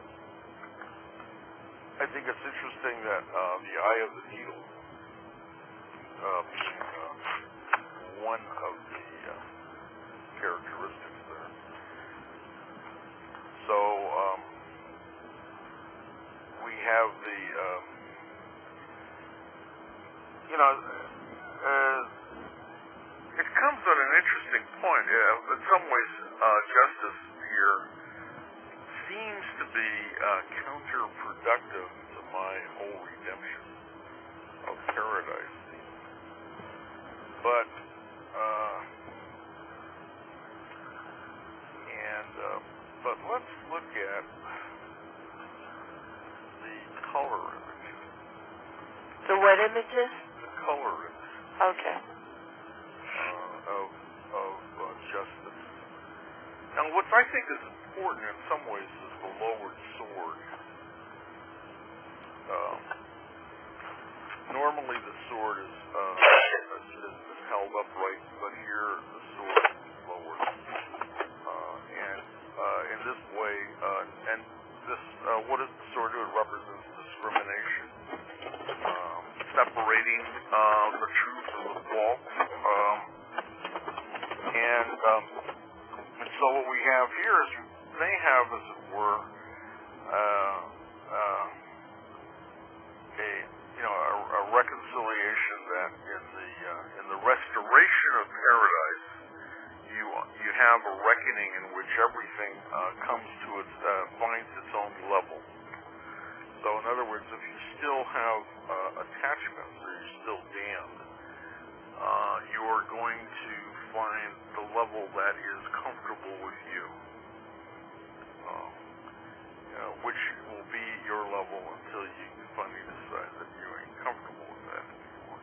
S2: I think it's interesting that the eye of the needle being one of the characteristics there. So we have the, it comes at an interesting point. In some ways, justice here seems to be counterproductive to my whole redemption of paradise. But let's look at the color image.
S1: The what images?
S2: The color image.
S1: Okay.
S2: Of justice. Now, what I think is important in some ways is the lowered sword. Normally, the sword is held upright, but here the sword is lowered. In this way, and this, what does the sword do? It represents discrimination, separating the truth from the false. And so what we have here is they have, as it were, a reconciliation that in the restoration of paradise, you have a reckoning in which everything comes to finds its own level. So in other words, if you still have attachments or you're still damned, you are going to find the level that is comfortable with you, which will be your level until you finally decide that you ain't comfortable with that anymore.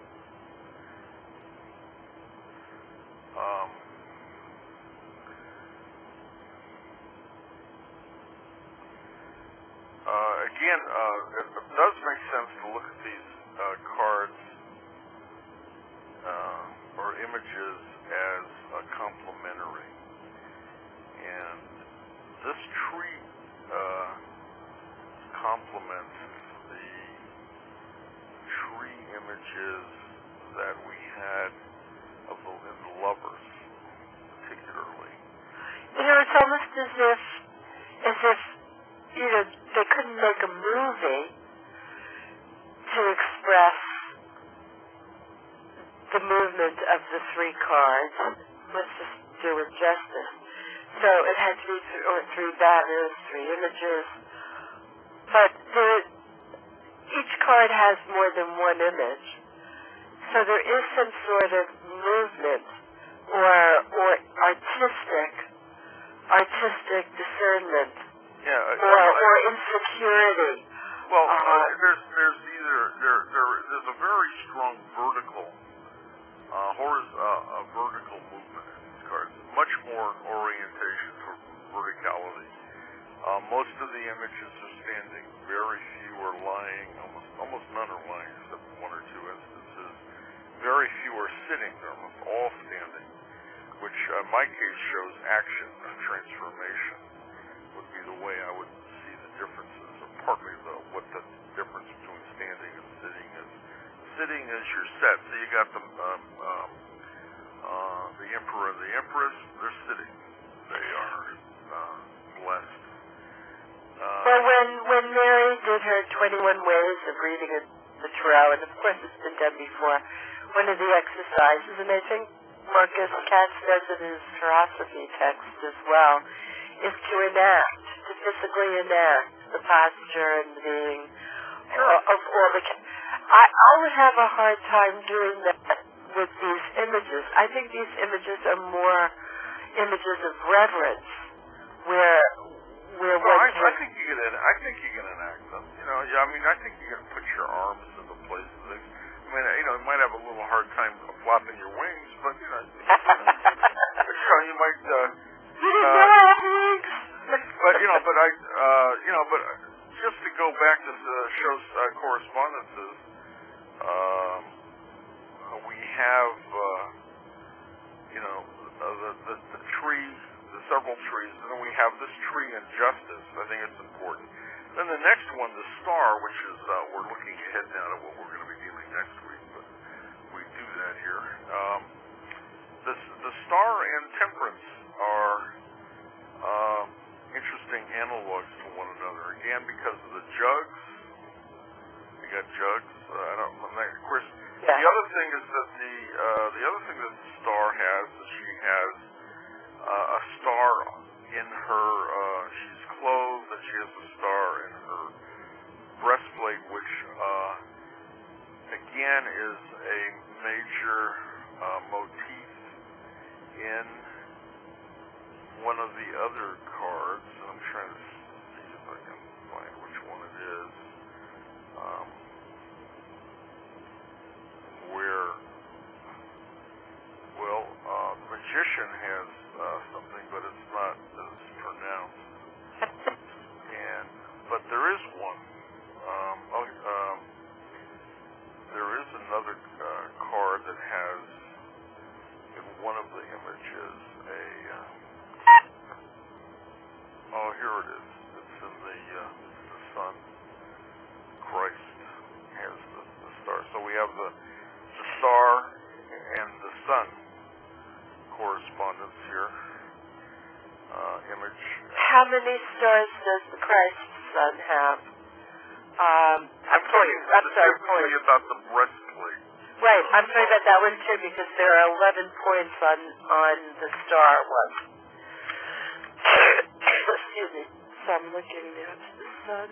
S2: Again, it does make sense to look at these cards or images as complementary. And this tree complements the tree images that we had in the lovers, particularly.
S1: It's almost as if they couldn't make a movie to express the movement of the three cards. Let's just do it justice. So it had to be three banners, three images. But each card has more than one image. So there is some sort of movement or artistic discernment. Or insecurity.
S2: Well, there's a very strong vertical movement in these cards. Much more orientation toward verticality. Most of the images are standing. Very few are lying. Almost none are lying, except one or two instances. Very few are sitting. They're almost all standing, which in my case shows action and transformation. Would be the way I would see the differences, or partly what the difference between standing and sitting is. Sitting is your set. So you got the emperor and the empress. They're sitting. They are West.
S1: Well, when Mary did her 21 ways of reading the Tarot, and of course it's been done before, one of the exercises, and I think Marcus Katz does it in his philosophy text as well, is to physically enact the posture and the being of all the... I would have a hard time doing that with these images. I think these images are more images of reverence, where
S2: I think you can enact them. I think you can put your arms into places. You might have a little hard time flapping your wings, but you might. But just to go back to the show's correspondences, we have the tree. Several trees, and then we have this tree in Justice. I think it's important. Then the next one, the star, which is we're looking ahead now to what we're going to be dealing next week, but we do that here. The star and temperance are interesting analogs to one another. Again, because of the jugs. You got jugs. Of course, the other thing is that the other thing that the star has is she has a star in her, she's clothed, and she has a star in her breastplate, which, again, is a major motif in one of the other cards. I'm trying to see if I can find which one it is, where, the magician has something, but it's not as pronounced. But there is one. There is another card that has, in one of the images, here it is. It's in the sun. Christ has the star. So we have the star and the sun correspondence here. Image.
S1: How many stars does the Christ sun have? I'm sorry.
S2: Specifically about the breastplate.
S1: Right. I'm sorry about that one too, because there are 11 points on the star one. Excuse me. So I'm looking at the sun.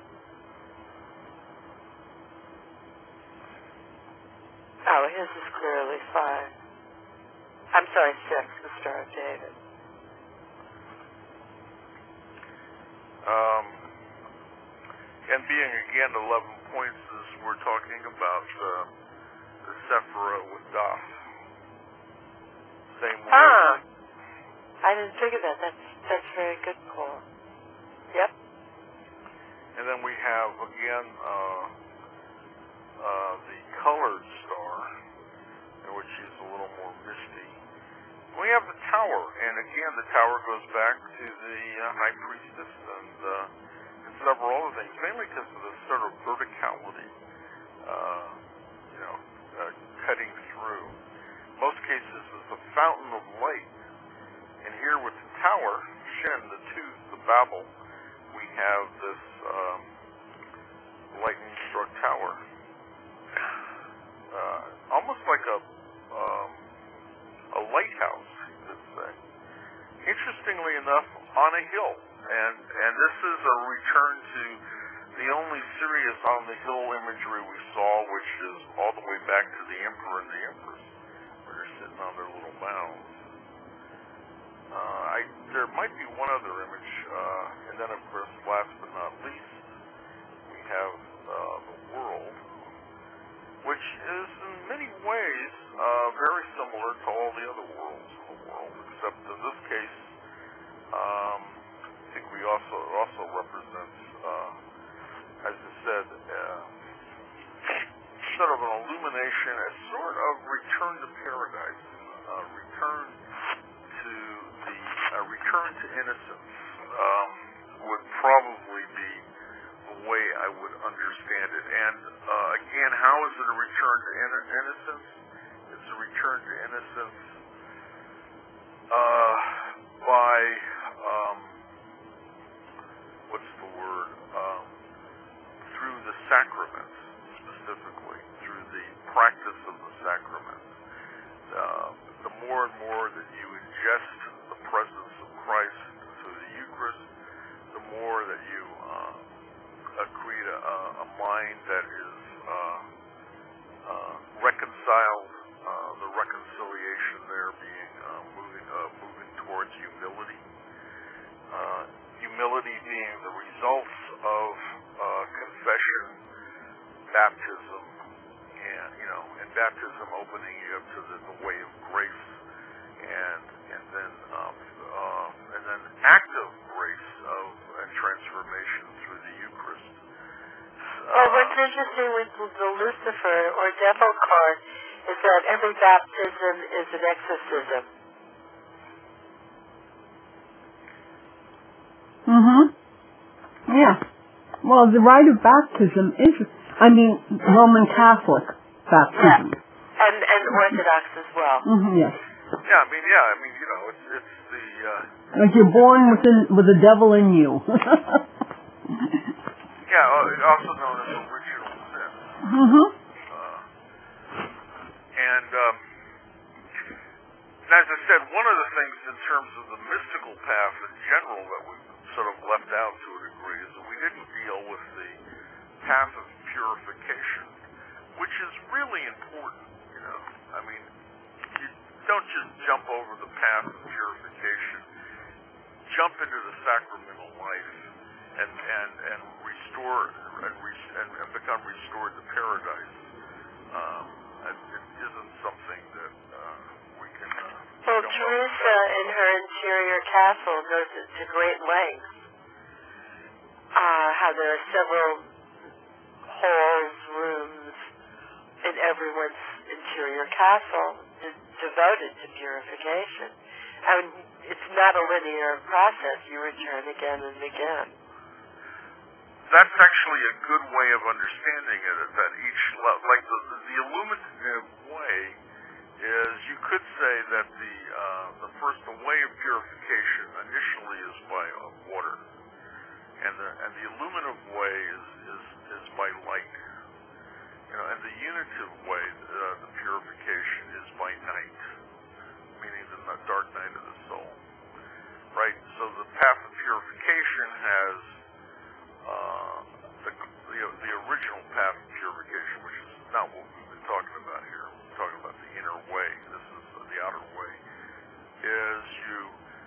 S1: Oh, his is clearly 5. I'm sorry, 6, the Star of David.
S2: And being, again, 11 points, is we're talking about the Sephirah with Daf. Same word.
S1: I didn't think of that. That's very good call. Yep.
S2: And then we have, again, the colored star, which is a little more misty. We have the tower, and again, the tower goes back to the high priestess and several other things, mainly because of the sort of verticality, cutting through. Most cases, it's a fountain of light. And here with the tower, Shen, the tooth, the Babel, we have this lightning-struck tower. Almost like a lighthouse, you could say. Interestingly enough, on a hill. And this is a return to the only serious on the hill imagery we saw, which is all the way back to the Emperor and the Empress, where they're sitting on their little mounds. There might be one other image, and then, of course, last but not least, we have the world, which is in many ways very similar to all the other worlds in the world, except in this case, I think we also represents, as I said, sort of an illumination, a sort of return to paradise, return to innocence would probably be the way I would understand it. And again, how is it a return to innocence? It's a return to innocence by sacraments, specifically, through the practice of the sacraments, the more and more that you ingest the presence of Christ through the Eucharist, the more that you create a mind that is reconciled, the reconciliation there being moving towards humility. Humility being the results of confession, baptism, and baptism opening you up to the way of grace, and then active grace and transformation through the Eucharist.
S1: Well, what's interesting with the Lucifer or devil card is that every baptism is an exorcism.
S3: Yeah. Well, the rite of baptism is, Roman Catholic baptism.
S1: Yeah. And Orthodox as well.
S3: Yes.
S2: Yeah, it's the...
S3: Like you're born with the devil in you.
S2: Yeah, also known as original sin. And as I said, one of the things in terms of the mystical path in general that we sort of left out to a degree is that we didn't deal with the path of purification, which is really important. You don't just jump over the path of purification, jump into the sacramental life, and restore and become restored to paradise. It isn't something that we can.
S1: Well, Teresa in her interior castle goes to great lengths. How there are several halls, rooms in everyone's interior castle devoted to purification. It's not a linear process. You return again and again.
S2: That's actually a good way of understanding it, that each level, like the illuminative way is, you could say that the way of purification initially is by water, and the illuminative way is by light, and the unitive way, the purification is by night, meaning the dark night of the soul, right? So the path of purification has the original path of purification, which is not what we've been talking about here. We're talking about the inner way. This is the outer way. Is you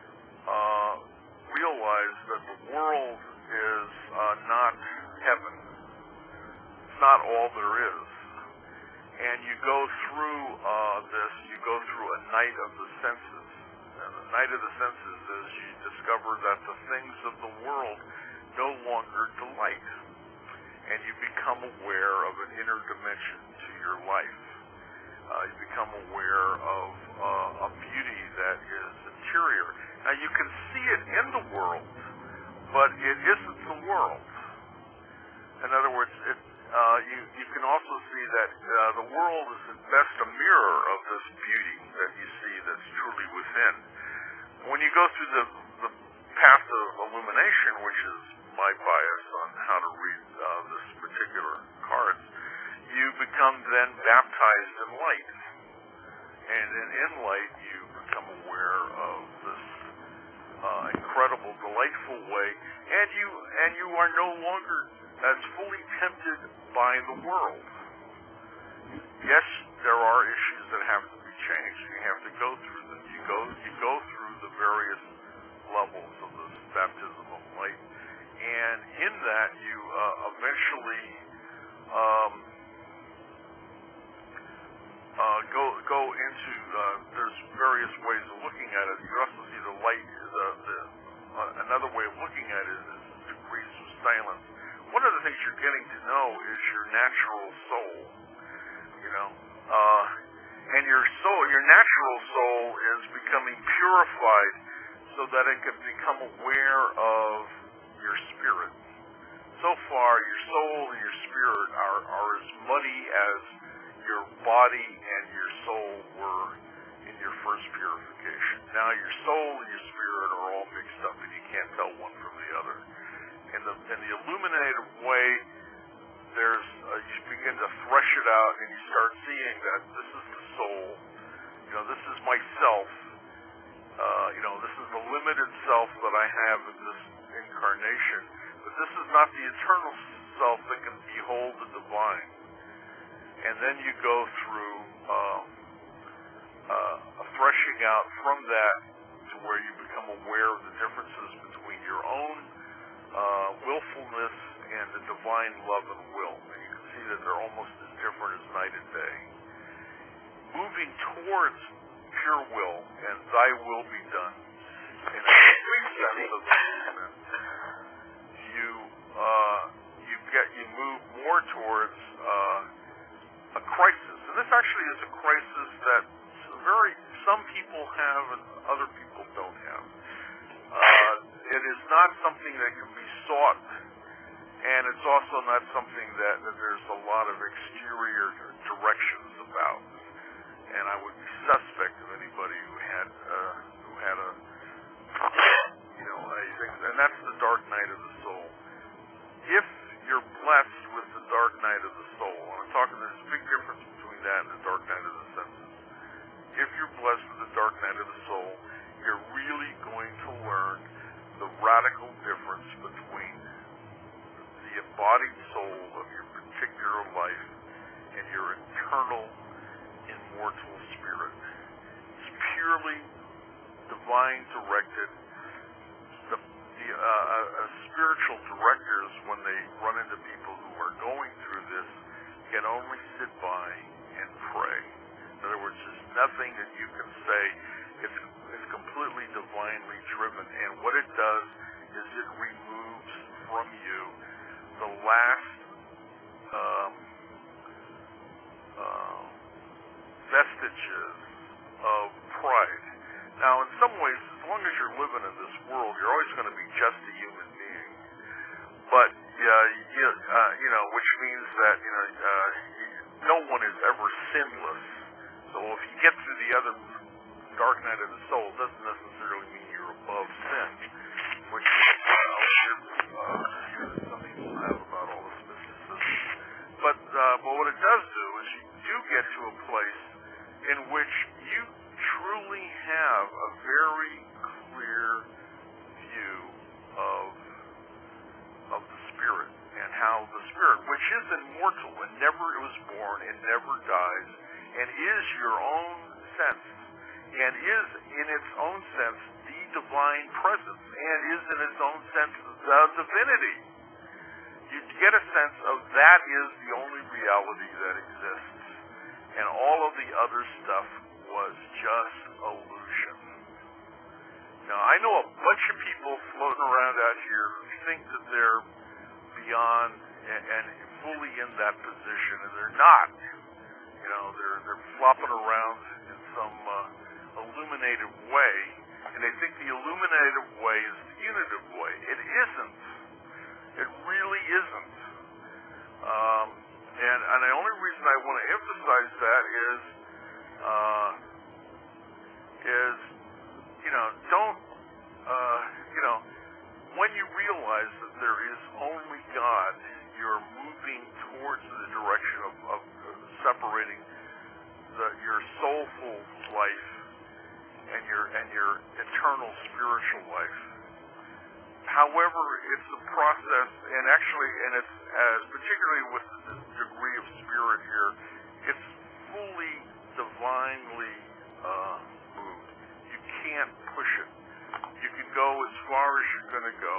S2: realize that the world is not heaven. It's not all there is. And you go through this. You go through a night of the senses. And the night of the senses is you discover that the things of the world no longer delight, and you become aware of an inner dimension to your life. You become aware of a beauty that is interior. Now you can see it in the world, but it isn't the world. In other words, you can also see that the world is at best a mirror of this beauty that you see that's truly within. When you go through the path of illumination, which is my bias on how to read this particular cards, you become then baptized in light, and in light you become aware of this incredible, delightful way, and you are no longer as fully tempted by the world. Yes, there are issues that have to be changed. You have to go through them. You go through the various levels of this baptism of light. And in that, you eventually go into. There's various ways of looking at it. You also see the light. Another way of looking at it is degrees of silence. One of the things you're getting to know is your natural soul. And your natural soul is becoming purified so that it can become aware of your spirit. So far, your soul and your spirit are as muddy as your body and your soul were in your first purification. Now your soul and your spirit are all mixed up, and you can't tell one from the other. In the illuminative way, you begin to thresh it out, and you start seeing that this is the soul. This is myself. This is the limited self that I have in this incarnation. But this is not the eternal self that can behold the divine. And then you go through a threshing out from that to where you become aware of the differences between your own willfulness and the divine love and will. And you can see that they're almost as different as night and day. Moving towards pure will and thy will be done in a complete sense of the movement, you move more towards a crisis. And this actually is a crisis that some people have and other people don't have. It is not something that can be sought, and it's also not something that there's a lot of exterior directions about. And I would be suspect of anybody who had a thing, and that's the dark night of the soul. If you're blessed with the dark night of the soul, and I'm talking, there's a big difference between that and the dark night of the senses. If you're blessed with the dark night of the soul, you're really going to learn the radical difference between the embodied soul of your particular life and your eternal, immortal spirit. It's purely divine directed. Spiritual directors, when they run into people who are going through this, can only sit by and pray. In other words, there's nothing that you can say. It's completely divinely driven, and what it does is it removes from you the last vestiges of pride. Now, in some ways, as long as you're living in this world, you're always going to be just a human being. But which means that no one is ever sinless. So if you get through the other dark night of the soul, it doesn't necessarily mean you're above sin, which some people have about all this mysticism. But what it does do is you do get to a place in which you truly have a very clear view of the spirit, and how the spirit, which is immortal and never was born and never dies, and is your own sense, and is in its own sense the divine presence, and is in its own sense the divinity. You get a sense of that is the only reality that exists, and all of the other stuff was just illusion. Now, I know a bunch of people floating around out here who think that they're beyond and fully in that position, and they're not. They're flopping around in some illuminated way, and they think the illuminated way is the unitive way. It isn't. It really isn't. And the only reason I want to emphasize that is when you realize that there is only God, you're moving towards the direction of separating your soulful life and your eternal spiritual life. However, it's a process, and it's particularly with the degree of spirit here, it's fully divinely moved. You can't push it. You can go as far as you're going to go.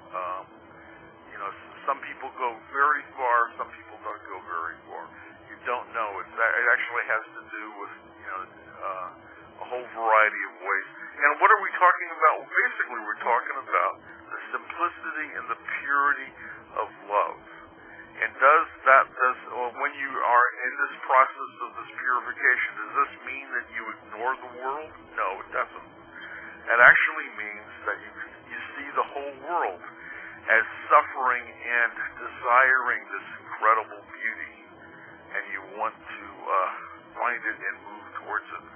S2: Some people go very far, some people don't go very far. You don't know. It actually has to do with a whole variety of ways. And what are we talking about? Well, basically, we're talking about the simplicity and the purity of love. And when you are in this process of this purification, does this mean that you ignore the world? No, it doesn't. It actually means that you see the whole world as suffering and desiring this incredible beauty, and you want to find it and move towards it.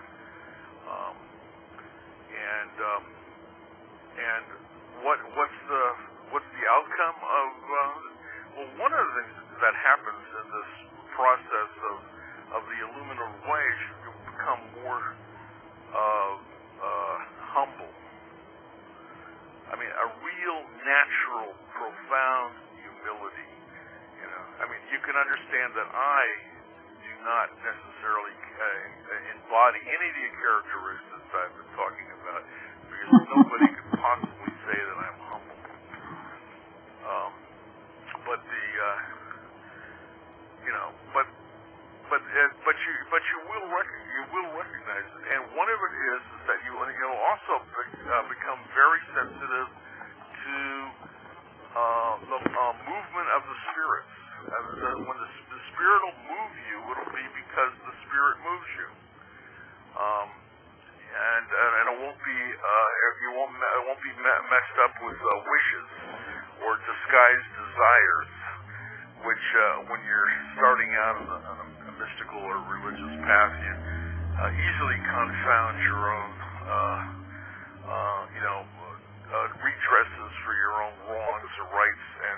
S2: And what's the outcome of? Well, one of the things that happens can understand that I do not necessarily embody any of the characteristics I've been talking about, because nobody could possibly say that I'm humble. But you will recognize it, and one of it is that you'll also become very sensitive to the movement of the spirits. When the spirit will move you, it'll be because the spirit moves you, and it won't be it won't be messed up with wishes or disguised desires, which when you're starting out on a mystical or religious path, you easily confound your own redresses for your own wrongs or rights, and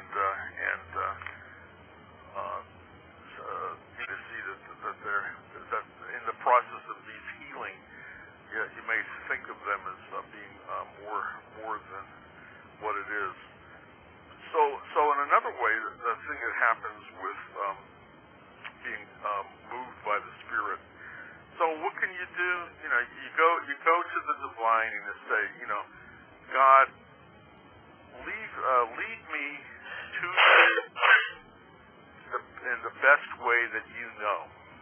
S2: to see that in the process of these healing, you may think of them as being more than what it is. So in another way, the thing that happens with being moved by the spirit. So what can you do? You go to the divine and you say, God, lead me to in the best way that you know.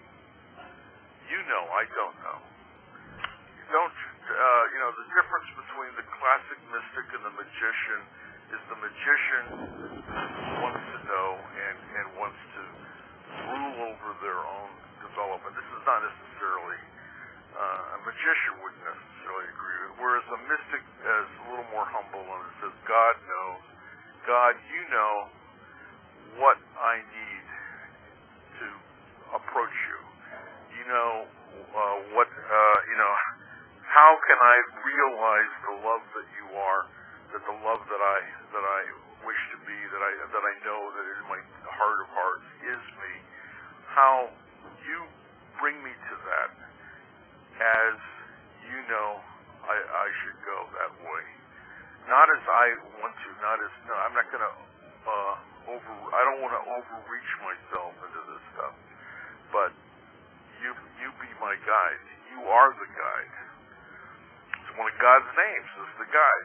S2: I don't know. You don't. The difference between the classic mystic and the magician is the magician wants to know and wants to rule over their own development. This is not necessarily a magician wouldn't necessarily agree with it, whereas a mystic is a little more humble and it says, God knows. God, you know what I need to approach you. You know how can I realize the love that you are, that the love that I wish to be, that I know that in my heart of hearts is me. How you bring me to that, as you know I should go that way. Not as I want to, I'm not going to I don't want to overreach myself into this stuff. But you be my guide. You are the guide. It's one of God's names, is the guide.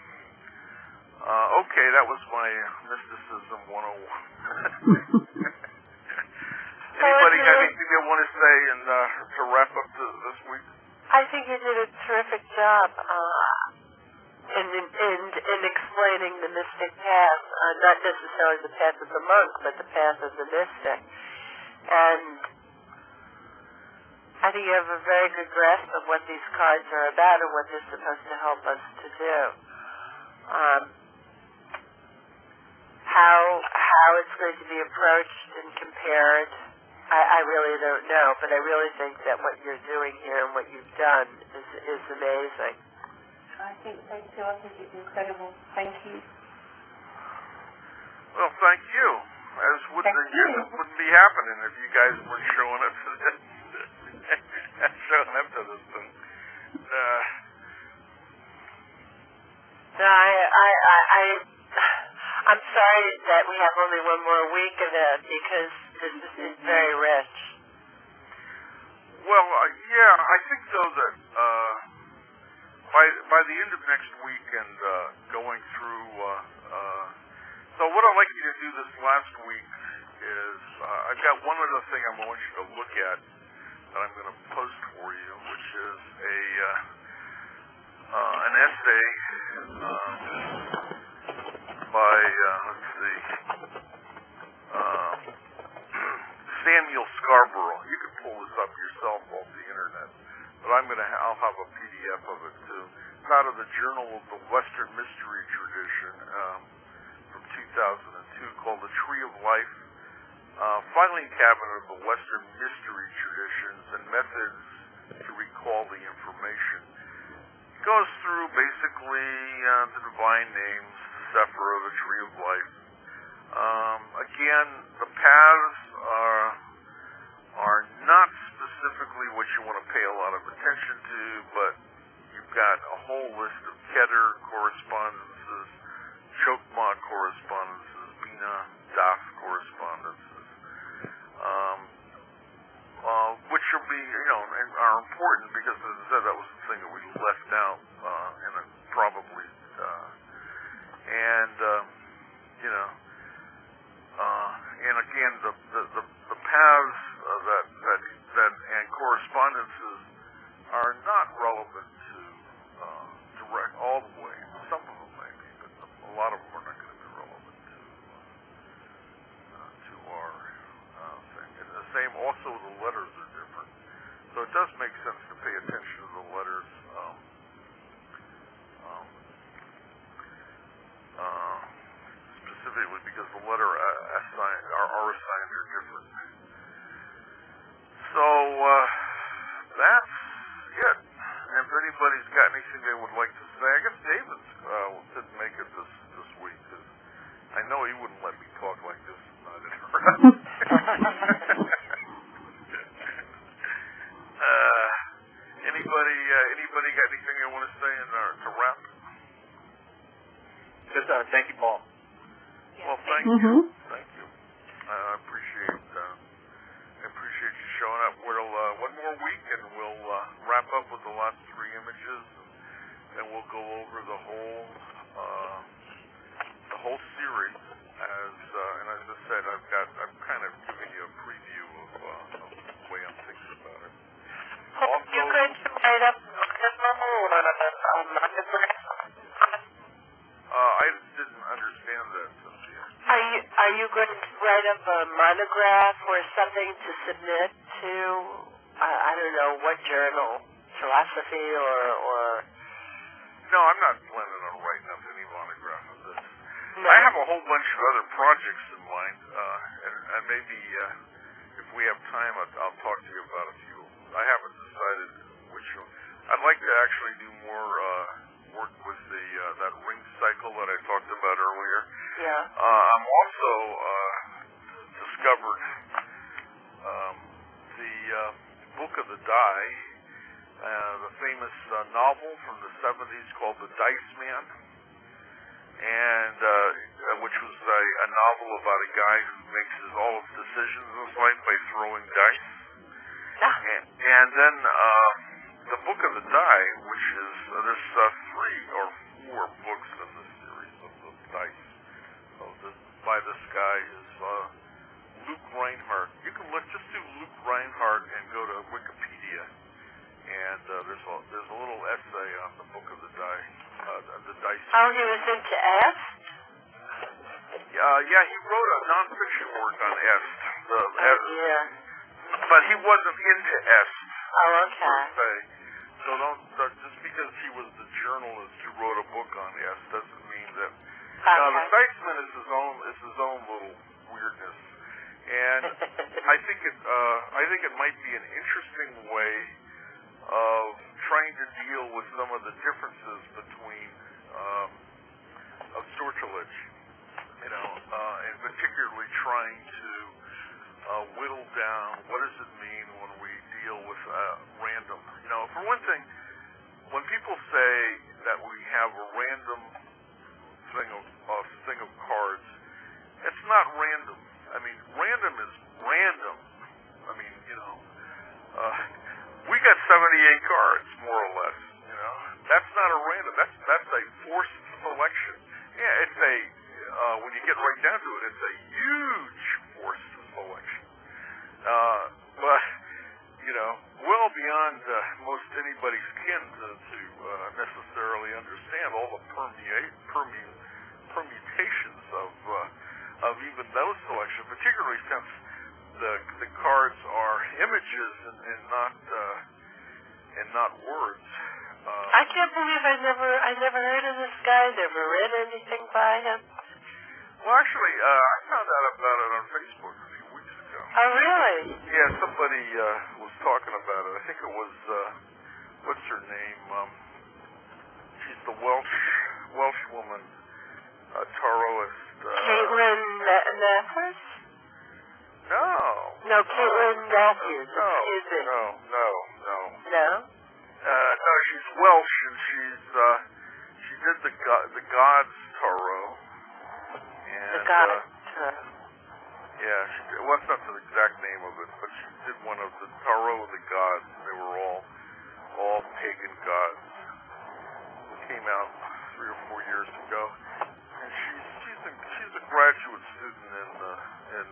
S2: Okay, that was my mysticism 101. Anybody got anything they want to say to wrap up this week?
S1: I think you did a terrific job in explaining the mystic path, not necessarily the path of the monk, but the path of the mystic. And I think you have a very good grasp of what these cards are about and what they're supposed to help us to do. How it's going to be approached and compared, I really don't know, but I really think that what you're doing here and what you've done is amazing.
S4: I think so too. I think it's incredible. Thank you.
S2: Well, thank you. This wouldn't be happening if you guys weren't showing up to this. thing.
S1: I'm sorry that we have only one more week of it because this is very rich.
S2: Well, I think though that by the end of next week and going through, so what I'd like you to do this last week is I've got one other thing I want you to look at that I'm going to post for you, which is an essay by Samuel Scarborough. You can pull this up yourself off the internet, but I'll have a PDF of it too. It's out of the Journal of the Western Mystery Tradition from 2002, called The Tree of Life, Filing Cabinet of the Western Mystery Traditions and Methods to Recall the Information. It goes through basically the divine names, Sephira, the Tree of Life. Again, the paths are not specifically what you want to pay a lot of attention to, but you've got a whole list of Keter correspondences, Chokmah correspondences, Bina Das correspondences. are important because, as I said, that was the thing that we left out, and it probably, and again, the paths that and correspondences are not relevant to direct all the way. Some of them may be, but a lot of them are not going to be relevant to our thing. And the same, also the letters are different. So it does make sense to pay attention to the letters. Specifically because the letter are assigned are different. So that's it. If anybody's got anything they would like to say, I guess David didn't make it this week because I know he wouldn't let me talk like this. Anybody got anything they want to say to wrap?
S5: Just thank you, Paul.
S2: Well, thank you. Thank you. I appreciate you showing up. We'll one more week, and we'll wrap up with the last 3 images, and we'll go over the whole series. And as I said, I'm kind of giving you a preview of the way I'm thinking about it. Also,
S1: you're going to write up
S2: I didn't understand that.
S1: Are you going to write up a monograph or something to submit to, I don't know, what journal? Philosophy or...
S2: No, I'm not planning on writing up any monograph of this.
S1: No.
S2: I have a whole bunch of other projects in mind, and maybe if we have time, I'll talk to you about a few. I haven't decided which one. I'd like to actually do more work with that ring cycle that I talked about earlier.
S1: Yeah.
S2: I'm also discovered the Book of the Die, the famous novel from the 70s called The Dice Man, and which was a novel about a guy who makes all his decisions in his life by throwing dice. And then the Book of the Die, which is there's 3 or 4 books in this series of the dice. By this guy is Luke Reinhardt. You can just do Luke Reinhardt and go to Wikipedia, and there's a little essay on the Book of the Die, the dice.
S1: Oh, he was into Est?
S2: Yeah, he wrote a nonfiction work on Est.
S1: Yeah.
S2: But he wasn't into Est.
S1: Oh, okay.
S2: Per se. So just because he was the journalist who wrote a book on Est doesn't mean that. Now, the Diceman is his own little weirdness, and I think it might be an interesting way of trying to deal with some of the differences between of sortilege, and particularly trying to whittle down what does it mean when we deal with random. For one thing, when people say that we have a random thing of cards, it's not random. I mean, random is random. I mean, we got 78 cards, more or less. That's not a random. That's a forced selection. Yeah, it's when you get right down to it, it's a huge forced selection. But well beyond most anybody's kin to necessarily understand all the permutations of even those selections, particularly since the cards are images and not words.
S1: I can't believe I never heard of this guy, never read anything by him.
S2: Well, actually, I found out about it on Facebook a few weeks ago.
S1: Oh, really?
S2: Yeah, somebody was talking about it. I think it was, what's her name? She's the Welsh woman, taroist.
S1: Caitlin Matthews?
S2: No,
S1: Caitlin Matthews.
S2: No.
S1: No?
S2: No, she's Welsh, and she did the Gods Tarot. And,
S1: the Gods.
S2: Yeah, well, that's not the exact name of it, but she did one of the Tarot of the Gods, and they were all Pagan Gods. It came out 3 or 4 years ago, and she's a graduate student in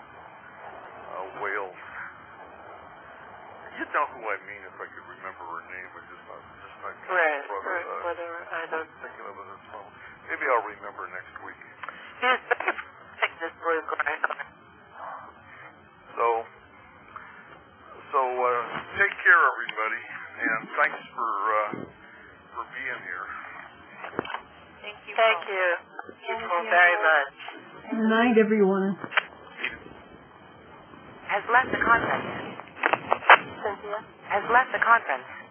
S2: Wales. You'd know who I mean if I could remember her name, but just not.
S1: Right, whatever. I don't.
S2: Thinking of it at this moment. Maybe I'll remember next week.
S1: Take this blue grass.
S2: So take care, everybody, and thanks for being here.
S1: Thank you. Thank you. Thank you very much.
S3: Good night, everyone.
S1: Has left the conference. Cynthia has left the conference.